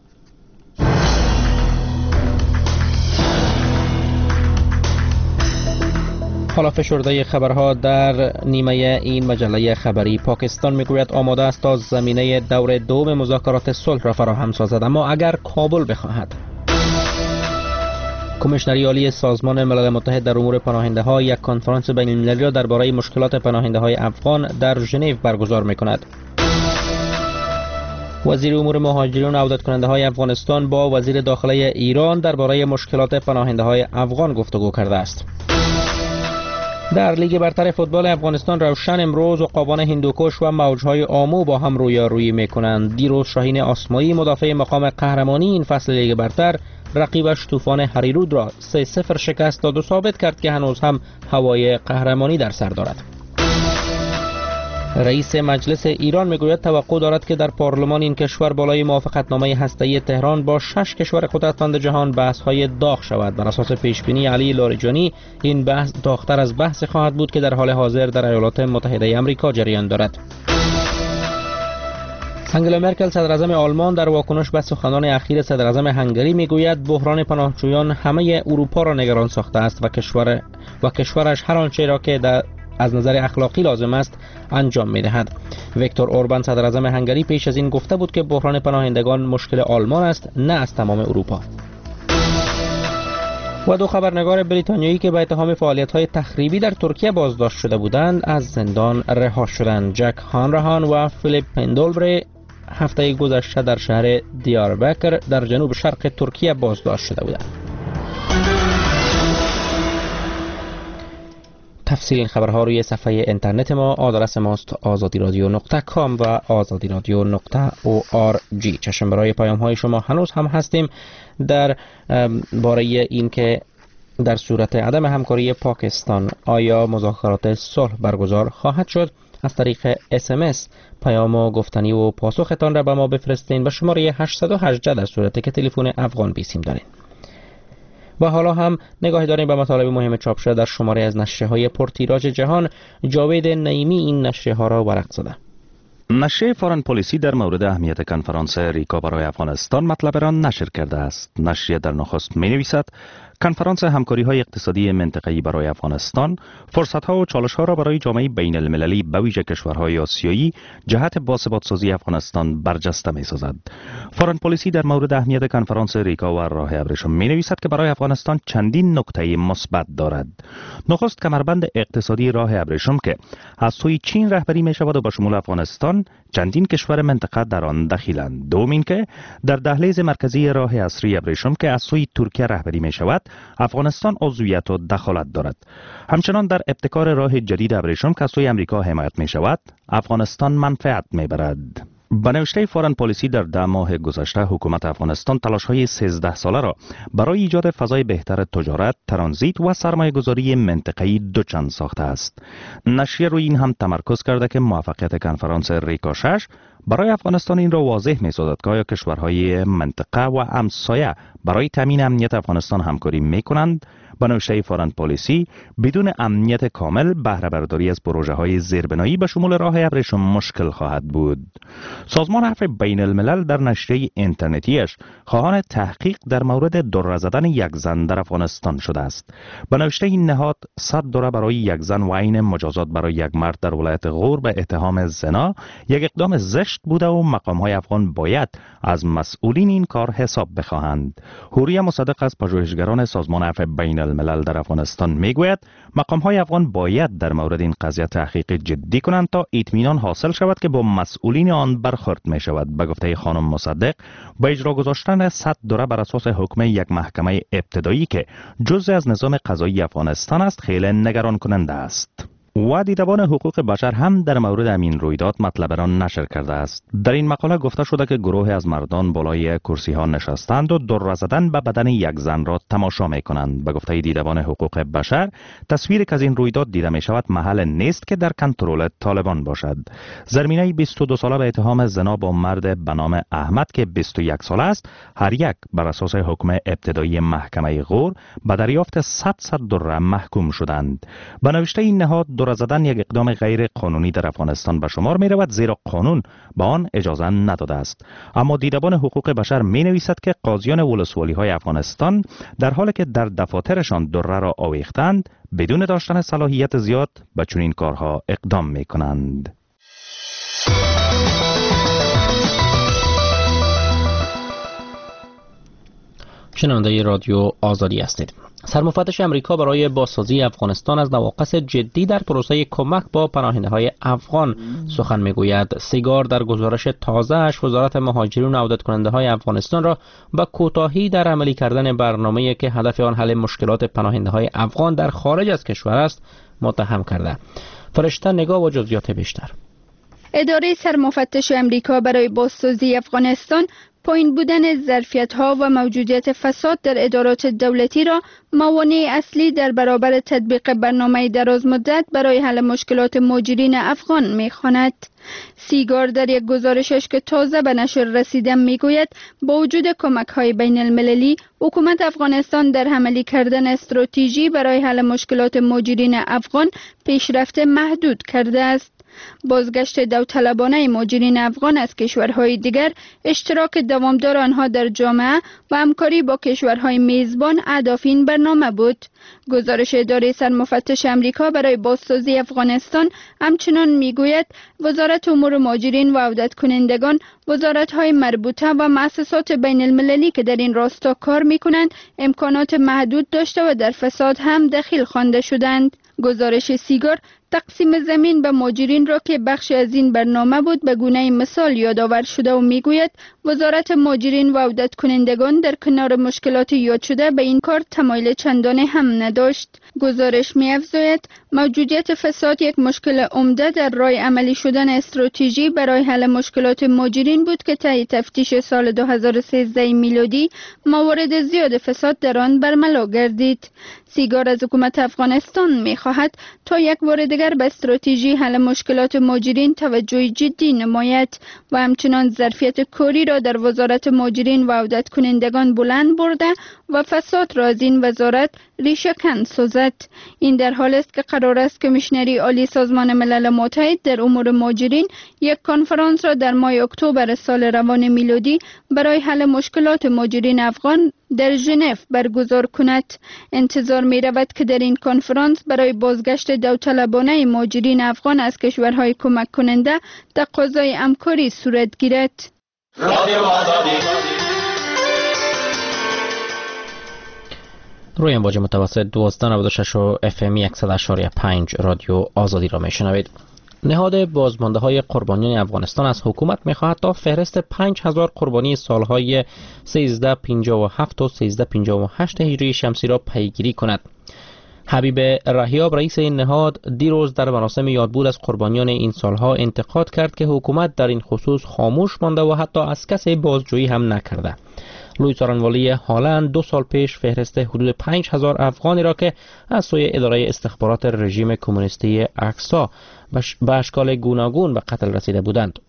حالا فشرده خبرها در نیمه این مجله خبری. پاکستان میگوید آماده است تا زمینه دور دوم مذاکرات صلح را فراهم سازد، اما اگر کابل بخواهد. کمیشنری عالی سازمان ملل متحد در امور پناهنده ها یک کنفرانس بین المللی را درباره مشکلات پناهنده های افغان در ژنو برگزار میکند. وزیر امور مهاجرین و عودت کننده های افغانستان با وزیر داخله ایران درباره مشکلات پناهنده های افغان گفتگو کرده است. در لیگ برتر فوتبال افغانستان روشن امروز عقابان هندوکش و موجهای آمو با هم رویارویی میکنند. دیروز شاهین آسمایی مدافع مقام قهرمانی این فصل لیگ برتر رقیبش طوفان هریرود را سه صفر شکست داد و ثابت کرد که هنوز هم هوای قهرمانی در سر دارد. رئیس مجلس ایران میگوید توقع دارد که در پارلمان این کشور بالای موافقتنامه هسته‌ای تهران با شش کشور قدرتمند جهان بحث‌های داغ شود. بر اساس پیشبینی علی لاریجانی این بحث داغ‌تر از بحث خواهد بود که در حال حاضر در ایالات متحده آمریکا جریان دارد. انگلا مرکل صدراعظم آلمان در واکنش به سخنان اخیر صدراعظم هنگری میگوید بحران پناهجویان همه اروپا را نگران ساخته است و کشور و کشورش هر آنچه را که در از نظر اخلاقی لازم است انجام می‌دهد. ویکتور اوربان صدراعظم هنگری پیش از این گفته بود که بحران پناهندگان مشکل آلمان است نه از تمام اروپا. و دو خبرنگار بریتانیایی که به اتهام فعالیت‌های تخریبی در ترکیه بازداشت شده بودند از زندان رها شدند. جک هانرهان و فیلیپ پندولبری هفته گذشته در شهر دیاربکر در جنوب شرق ترکیه بازداشت شده بودند. تفصیل این خبرها روی صفحه اینترنت ما، آدرس ماست آزادی رادیو نقطه کام و آزادی رادیو نقطه او آر جی. چشم برای پیام های شما هنوز هم هستیم در باره این که در صورت عدم همکاری پاکستان آیا مذاکرات صلح برگزار خواهد شد. از طریق اس ام اس پیام و گفتنی و پاسختان را به ما بفرستین به شماره هشت یک هشت در صورتی که تلفن افغان بی سیم دارین. و حالا هم نگاهی داریم به مطالب مهم چاپ شده در شماره از نشریه‌های پرتیراژ جهان. جاوید نعیمی این نشریه‌ها را ورق زده. نشریه فارن پلیسی در مورد اهمیت کنفرانس ریکا برای افغانستان مطلب را نشر کرده است. نشریه در نخست می‌نویسد کنفرانس همکاری‌های اقتصادی منطقه‌ای برای افغانستان فرصت‌ها و چالش‌ها را برای جامعه بین‌المللی به ویژه کشورهای آسیایی جهت باثبات‌سازی افغانستان برجسته می‌سازد. فارن پلیسی در مورد اهمیت کنفرانس ریکا و راه ابریشم می‌نویسد که برای افغانستان چندین نکته مثبت دارد. نخست کمربند اقتصادی راه ابریشم که از سوی چین رهبری می‌شود و به شمول افغانستان چندین کشور منطقه در آن دخیلند. دوم اینکه در دهلیز مرکزی راه اصری ابریشم که از سوی ترکیه رهبری می‌شود افغانستان عضویت و دخالت دارد. همچنان در ابتکار راه جدید ابریشم که از سوی امریکا حمایت می شود افغانستان منفعت می برد. به نوشته فارن پلیسی در ده ماه گذشته حکومت افغانستان تلاش‌های سیزده ساله را برای ایجاد فضای بهتر تجارت، ترانزیت و سرمایه‌گذاری منطقه‌ای دوچند ساخته است. نشریه روی این هم تمرکز کرده که موفقیت کنفرانس ریکا شش برای افغانستان این را واضح می‌سازد که آیا کشورهای منطقه و همسایه برای تامین امنیت افغانستان همکاری می‌کنند. با نوشته فارن پالیسی بدون امنیت کامل بهره برداری از پروژه های زیربنایی به شمول راه ابریشم مشکل خواهد بود. سازمان عفو بین الملل در نشریه اینترنتیش خواهان تحقیق در مورد دره زدن یک زن در افغانستان شده است. با نوشته این نهاد صد دره برای یک زن و عین مجازات برای یک مرد در ولایت غور به اتهام زنا یک اقدام زشت بوده و مقام های افغان باید از مسئولین این کار حساب بخواهند. حوریه مصدق از پژوهشگران سازمان عفو بین الملل در افغانستان میگوید مقام های افغان باید در مورد این قضیه تحقیق جدی کنند تا اطمینان حاصل شود که با مسئولین آن برخورد می شود. به گفته خانم مصدق با اجرا گذاشتن صد دره بر اساس حکم یک محکمه ابتدایی که جزء از نظام قضایی افغانستان است خیلی نگران کننده است. و دیدبان حقوق بشر هم در مورد همین رویداد مطلب را نشر کرده است. در این مقاله گفته شده که گروه از مردان بالای کرسی ها نشستند و دره زدن به بدن یک زن را تماشا می کنند. به گفته دیدبان حقوق بشر تصویری که از این رویداد دیده می شود محل نیست که در کنترل طالبان باشد. زرمینه بیست و دو ساله به اتهام زنا با مرد به نام احمد که بیست و یک ساله است هر یک بر اساس حکم ابتدایی محکمه غور به دریافت صد صد دره محکوم شدند. به نوشته این نهاد دره زدن یک اقدام غیر قانونی در افغانستان به شمار می رود زیرا قانون با آن اجازه نداده است. اما دیدبان حقوق بشر می نویسد که قاضیان ولسوالی های افغانستان در حالی که در دفاترشان دره را آویختند بدون داشتن صلاحیت زیاد به چنین کارها اقدام می کنند. شنونده رادیو آزادی هستید. سرمفتش امریکا برای بازسازی افغانستان از نواقص جدی در پروسه کمک با پناهنده های افغان سخن میگوید. سیگار در گزارش تازه اش وزارت مهاجرین و عودت کننده های افغانستان را با کوتاهی در عملی کردن برنامه‌ای که هدف آن حل مشکلات پناهنده های افغان در خارج از کشور است متهم کرده. فرشته نگاه و جزئیات بیشتر. اداره سرمفتش امریکا برای بازسازی افغانستان پایین بودن ظرفیت‌ها و موجودیت فساد در ادارات دولتی را موانع اصلی در برابر تطبیق برنامه دراز مدت برای حل مشکلات مهاجرین افغان می‌خواند. سیگار در یک گزارشش که تازه به نشر رسیده میگوید با وجود کمک‌های بین المللی حکومت افغانستان در عملی کردن استراتژی برای حل مشکلات مهاجرین افغان پیشرفت محدود کرده است. بازگشت داوطلبانه مهاجرین افغان از کشورهای دیگر، اشتراک دوامدار آنها در جامعه و همکاری با کشورهای میزبان اهداف این برنامه بود. گزارش اداره سرمفتش امریکا برای بازسازی افغانستان همچنان میگوید وزارت امور مهاجرین و عودت کنندگان، وزارت‌های مربوطه و مؤسسات بین المللی که در این راستا کار می‌کنند امکانات محدود داشته و در فساد هم دخیل خوانده شدند. گزارش سیگار تقسیم زمین به مهاجرین را که بخش از این برنامه بود به گونه مثال یادآور شده و میگوید وزارت مهاجرین و عودت کنندگان در کنار مشکلات یاد شده به این کار تمایل چندانه هم نداشت. گزارش می‌افزاید موجودیت فساد یک مشکل عمده در راه عملی شدن استراتژی برای حل مشکلات مهاجرین بود که طی تفتیش سال دو هزار و سیزده میلادی موارد زیاد فساد در آن برملا گردید. سیگار از حکومت افغانستان می‌خواهد تا یک بار دیگر به استراتژی حل مشکلات مهاجرین توجه جدی نماید و همچنان ظرفیت کاری را در وزارت مهاجرین و عودت کنندگان بلند برده و فساد را از این وزارت ریشه کن سازد. این در حال است که قرار است کمیشنری عالی سازمان ملل متحد در امور مهاجرین یک کنفرانس را در ماه اکتبر سال روان میلادی برای حل مشکلات مهاجرین افغان در ژنو برگزار کند. انتظار می رود که در این کنفرانس برای بازگشت داوطلبانه مهاجرین افغان از کشورهای کمک کننده تقاضای همکاری صورت گیرد. روی امواج متوسط دویست و نود و شش و اف ام صد و شش و پنج رادیو آزادی را می شنوید. نهاد بازمانده های قربانیان افغانستان از حکومت می خواهد تا فهرست پنج هزار قربانی سالهای سیزده پنجاه و هفت و سیزده پنجاه و هشت هجری شمسی را پیگیری کند. حبیب رهیاب رئیس این نهاد دیروز در مراسم یادبود از قربانیان این سالها انتقاد کرد که حکومت در این خصوص خاموش مانده و حتی از کسی بازجویی هم نکرده. لوی سارنوالی هالند دو سال پیش فهرست حدود پنج هزار افغانی را که از سوی اداره استخبارات رژیم کمونیستی اقصا به اشکال گوناگون به قتل رسیده بودند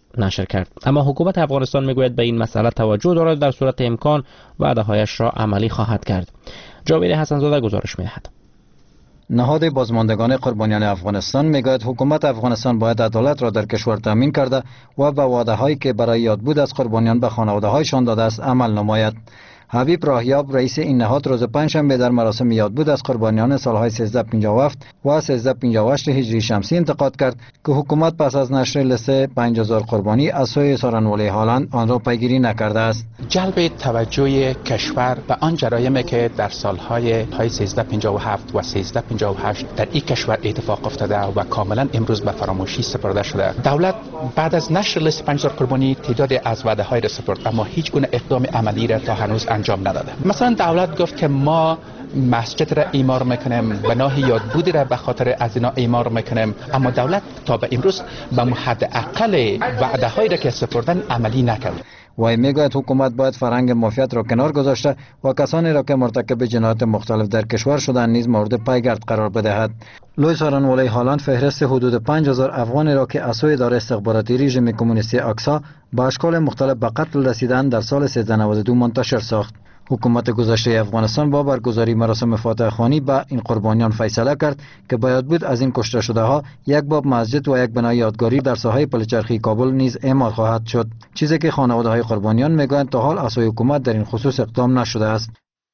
نشر کرد. اما حکومت افغانستان میگوید به این مسئله توجه دارد، در صورت امکان وعده‌هایش را عملی خواهد کرد. جاوید حسن‌زاده گزارش می‌دهد. نهاد بازماندگان قربانیان افغانستان میگوید حکومت افغانستان باید عدالت را در کشور تامین کرده و به وعده‌هایی که برای یادبود از قربانیان به خانواده‌هایشان داده است عمل نماید. حبیب راهیاب رئیس این نهاد روز پنجشنبه در مراسم یادبود از قربانیان سالهای سیزده پنجاه و هفت و سیزده پنجاه و هشت هجری شمسی انتقاد کرد که حکومت پس از نشر لیست پنج هزار قربانی از سوی سارنولی هالند آن را پیگیری نکرده است. جلب توجه کشور به آن جرایمی که در سالهای سیزده پنجاه و هفت و سیزده پنجاه و هشت در این کشور اتفاق افتاده و کاملا امروز به فراموشی سپرده شده. دولت بعد از نشر لیست پنج هزار قربانی تعدادی از وعده‌های را سپرد اما هیچ گونه اقدام عملی را تا هنوز انجام نداده. مثلا دولت گفت که ما مسجد را اعمار میکنیم، بنای یادبودی را به خاطر از اینا اعمار میکنیم، اما دولت تا به امروز به حداقل وعده‌هایی را که سپردن عملی نکرد. وی میگوید حکومت باید فرهنگ مافیات را کنار گذاشته و کسانی را که مرتکب جنایات مختلف در کشور شدند نیز مورد پیگرد قرار بدهد. لوی سارنولی هالند فهرست حدود پنج هزار افغانی را که از سوی اداره استخباراتی رژیم کمونیستی اکسا با اشکال مختلف به قتل رسیدند در سال سیزده نود و دو منتشر ساخت. حکومت گذشته افغانستان با برگزاری مراسم فاتحه خوانی به این قربانیان فیصله کرد که باید بود از این کشته شده ها یک باب مسجد و یک بنای یادگاری در ساحه پلچرخی کابل نیز اعمار خواهد شد، چیزی که خانواده های قربانیان میگویند تا حال از سوی حکومت در این خصوص اقدام نشده است.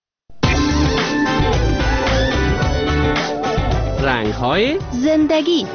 رنگ های زندگی.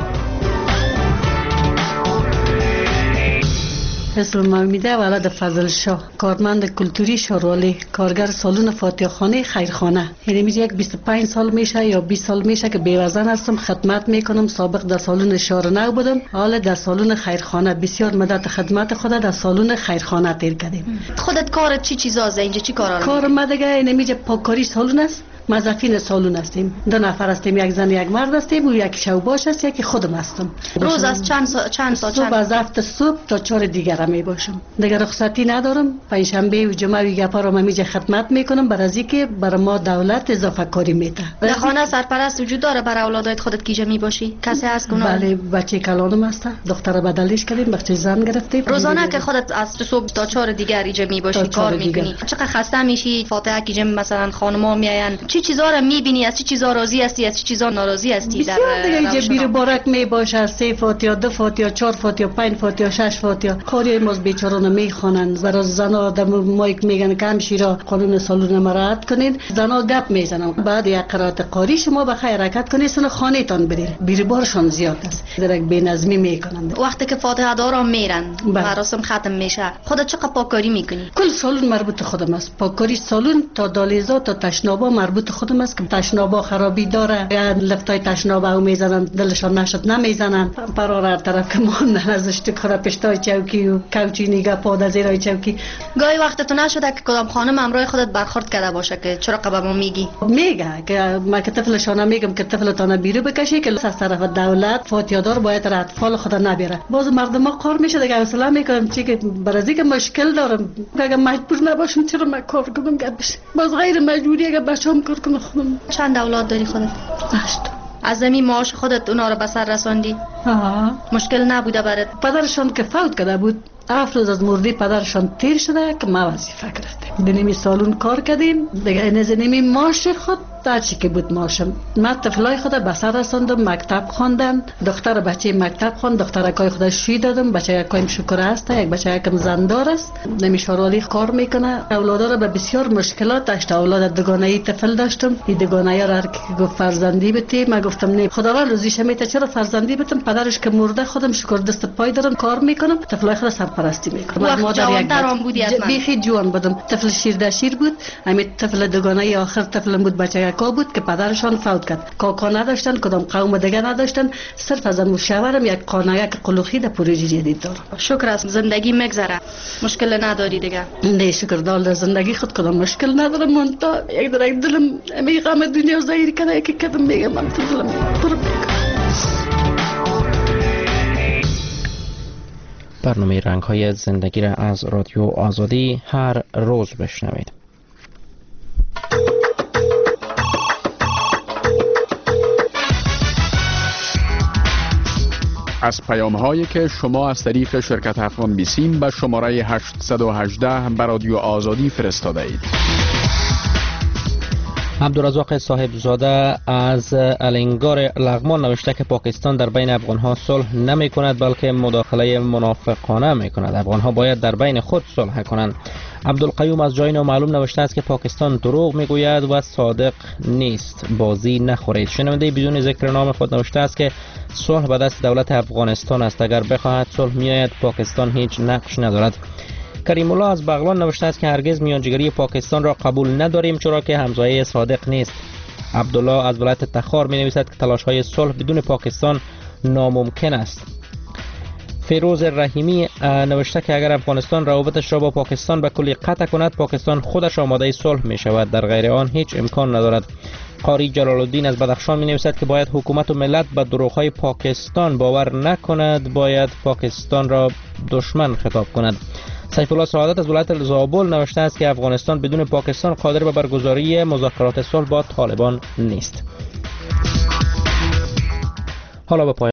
اسم امیده ولد فضل شاه، کارمند کلتوری شاروالی، کارگر سالن فاتحه خانه خیرخانه. یعنی میشه یک بیست و پنج سال میشه یا بیست سال میشه که بیوزن هستم، خدمت میکنم. سابق در سالن شارنو بودم، حالا در سالن خیرخانه. بسیار مدت خدمت خود در سالن خیرخانه تیر کردیم. خودت کارت چی چیزا اینجا چی کارا رو؟ کار ما دیگه اینه میشه پاککاری سالن است. مزفین سالون هستیم، دو نفر هستیم، یک زن یک مرد هستیم و یک شوباش است، یکی خودم هستم. روز از چند سا... چند ساعت صبح از هفت صبح تا چهار دیگر می باشم. دیگه رخصتی ندارم. پنجشنبه و جمعه و گپا رو میجه خدمت میکنم برای از اینکه برای ما دولت اضافه کاری میده. در خانه سرپرست وجود داره برای اولادات خودت کیجا می باشی؟ کسی هست که بله، بچه کلانم هست، دختر بدلیش کردیم، بچه زن گرفتیم. روزانه که خودت از صبح تا چهار دیگر اینجا می باشی کار میکنی، چقدر خسته میشی؟ فاتحه کیجا مثلا خانم‌ها میاین، چی چیزا رو میبینی؟ از چی چیزا راضی هستی، از چی چیزا ناراضی هستی؟ در دیگه بیر بارک می باشه، سه فاتحه، دو فاتحه، چهار فاتحه، پنج فاتحه، شش فاتحه. کاری ماز بیچاره‌ها میخوانند. برای زنا در مایک میگن که همشیرا قانون سالون مراعات کنین. زنا گپ میزنن. بعد یک قرائت قاری شما به خیر حرکت کنید، سن خانه تان برید. بیر بارشان زیاد است. درک بی‌نظمی میکنند. وقتی که فاتحه دارا میرن، مراسم ختم میشه، خودت چقدر پاککاری میکنی؟ کل سالون مربوط خودم است. پاککاری سالون تا دالیزا تا تشنابا مربوط خودم است. تشنابا خرابی داره، یا لفتای تشنابا او میزنن، دلشان نشد نمیزنن. پرار هر طرف که ما نذاشته کار پشتای چوکی و کوچی نگاه پاد زیرای چوکی. گاهی وقت تو نشده که کدام خانم همراه خودت برخورد کرده باشه که چرا به ما میگی؟ میگه که ما که طفلشان میگم که طفلتان بیرو بکشی که از طرف دولت فاتحه دار باید را اطفال خود نبیره. باز مردم ما کار میشه دیگه اصلا میگم چی که برای که مشکل دارم، اگه مجبور نباشم چرا من کار کنم گردش. باز غیر مجبوری اگه بچه‌ام کار کنه خودم. چند اولاد داری خودت؟ هشت. از زمین معاش خودت اونا رو به سر رساندی؟ آها. مشکل نبوده برات؟ پدرشان که فوت کرده بود، هفت روز از مردی پدرشان تیر شده که ما وظیفه گرفتیم. دنیمی سالون کار کردیم دیگه. از نمی معاش خود تا چی که بود معاشم. من طفلای خود به سر رساندم، مکتب خواندن. دختر بچه مکتب خواند، دخترکای خود شوی دادم. بچه یکایم شکر است، یک بچه یکم زندار است. نمی شاروالی کار میکنه. اولادا رو به بسیار مشکلات داشت. اولاد دوگانه ای طفل داشتم. این دوگانه ای را که گفت فرزندی بتی، من گفتم نه خداوند روزیش میته، چرا فرزندی بتم؟ پدرش که مرده خودم شکر دست پای دارم کار میکنم. طفلای خود سرپرستی میکنم. وقت جوانترم بودی اصلا؟ بیخی جوان بودم. طفل شیر دشیر بود. همین طفل دوگانه ای آخر طفلم بود، بچه یکا بود که پدرشان فوت کرد. کاکا نداشتن، کدام قوم دیگه نداشتن. صرف از مشاورم یک قانع یک قلوخی در پروژه جدید دارم. شکر است زندگی میگذره، مشکل نداری دیگه؟ نه شکر دال در زندگی خود کدام مشکل ندارم. من تا یک در یک دلم می غم دنیا ظاهر کنه که کدام میگم من تو دلم پر میگم. برنامه رنگ‌های زندگی را از رادیو آزادی هر روز بشنوید. از پیام هایی که شما از طریق شرکت افغان بیسیم به شماره هشت یک هشت به رادیو آزادی فرستاده اید. عبدالرزاق صاحبزاده از الینگار لغمان نوشته که پاکستان در بین افغانها صلح نمی کند بلکه مداخله منافقانه می کند. افغانها باید در بین خود صلح کنند. عبدالقیوم از جای نامعلوم نوشته است که پاکستان دروغ می گوید و صادق نیست، بازی نخورید. شنونده بدون ذکر نام خود نوشته است که صلح به دست دولت افغانستان است، اگر بخواهد صلح میآید، پاکستان هیچ نقش ندارد. کریم الله از بغلان نوشته است که هرگز میانجیگری پاکستان را قبول نداریم چرا که همسایه صادق نیست. عبدالله از ولایت تخار می نویسد که تلاش های صلح بدون پاکستان ناممکن است. فیروز رحیمی نوشته که اگر افغانستان روابطش را با پاکستان به کلی قطع کند، پاکستان خودش آماده صلح می شود، در غیر آن هیچ امکان ندارد. قاری جلال الدین از بدخشان می نویسد که باید حکومت و ملت به دروغ‌های پاکستان باور نکند، باید پاکستان را دشمن خطاب کند. سیف الله سعادت از ولایت زابل نوشته است که افغانستان بدون پاکستان قادر به برگزاری مذاکرات صلح با طالبان نیست. حالا به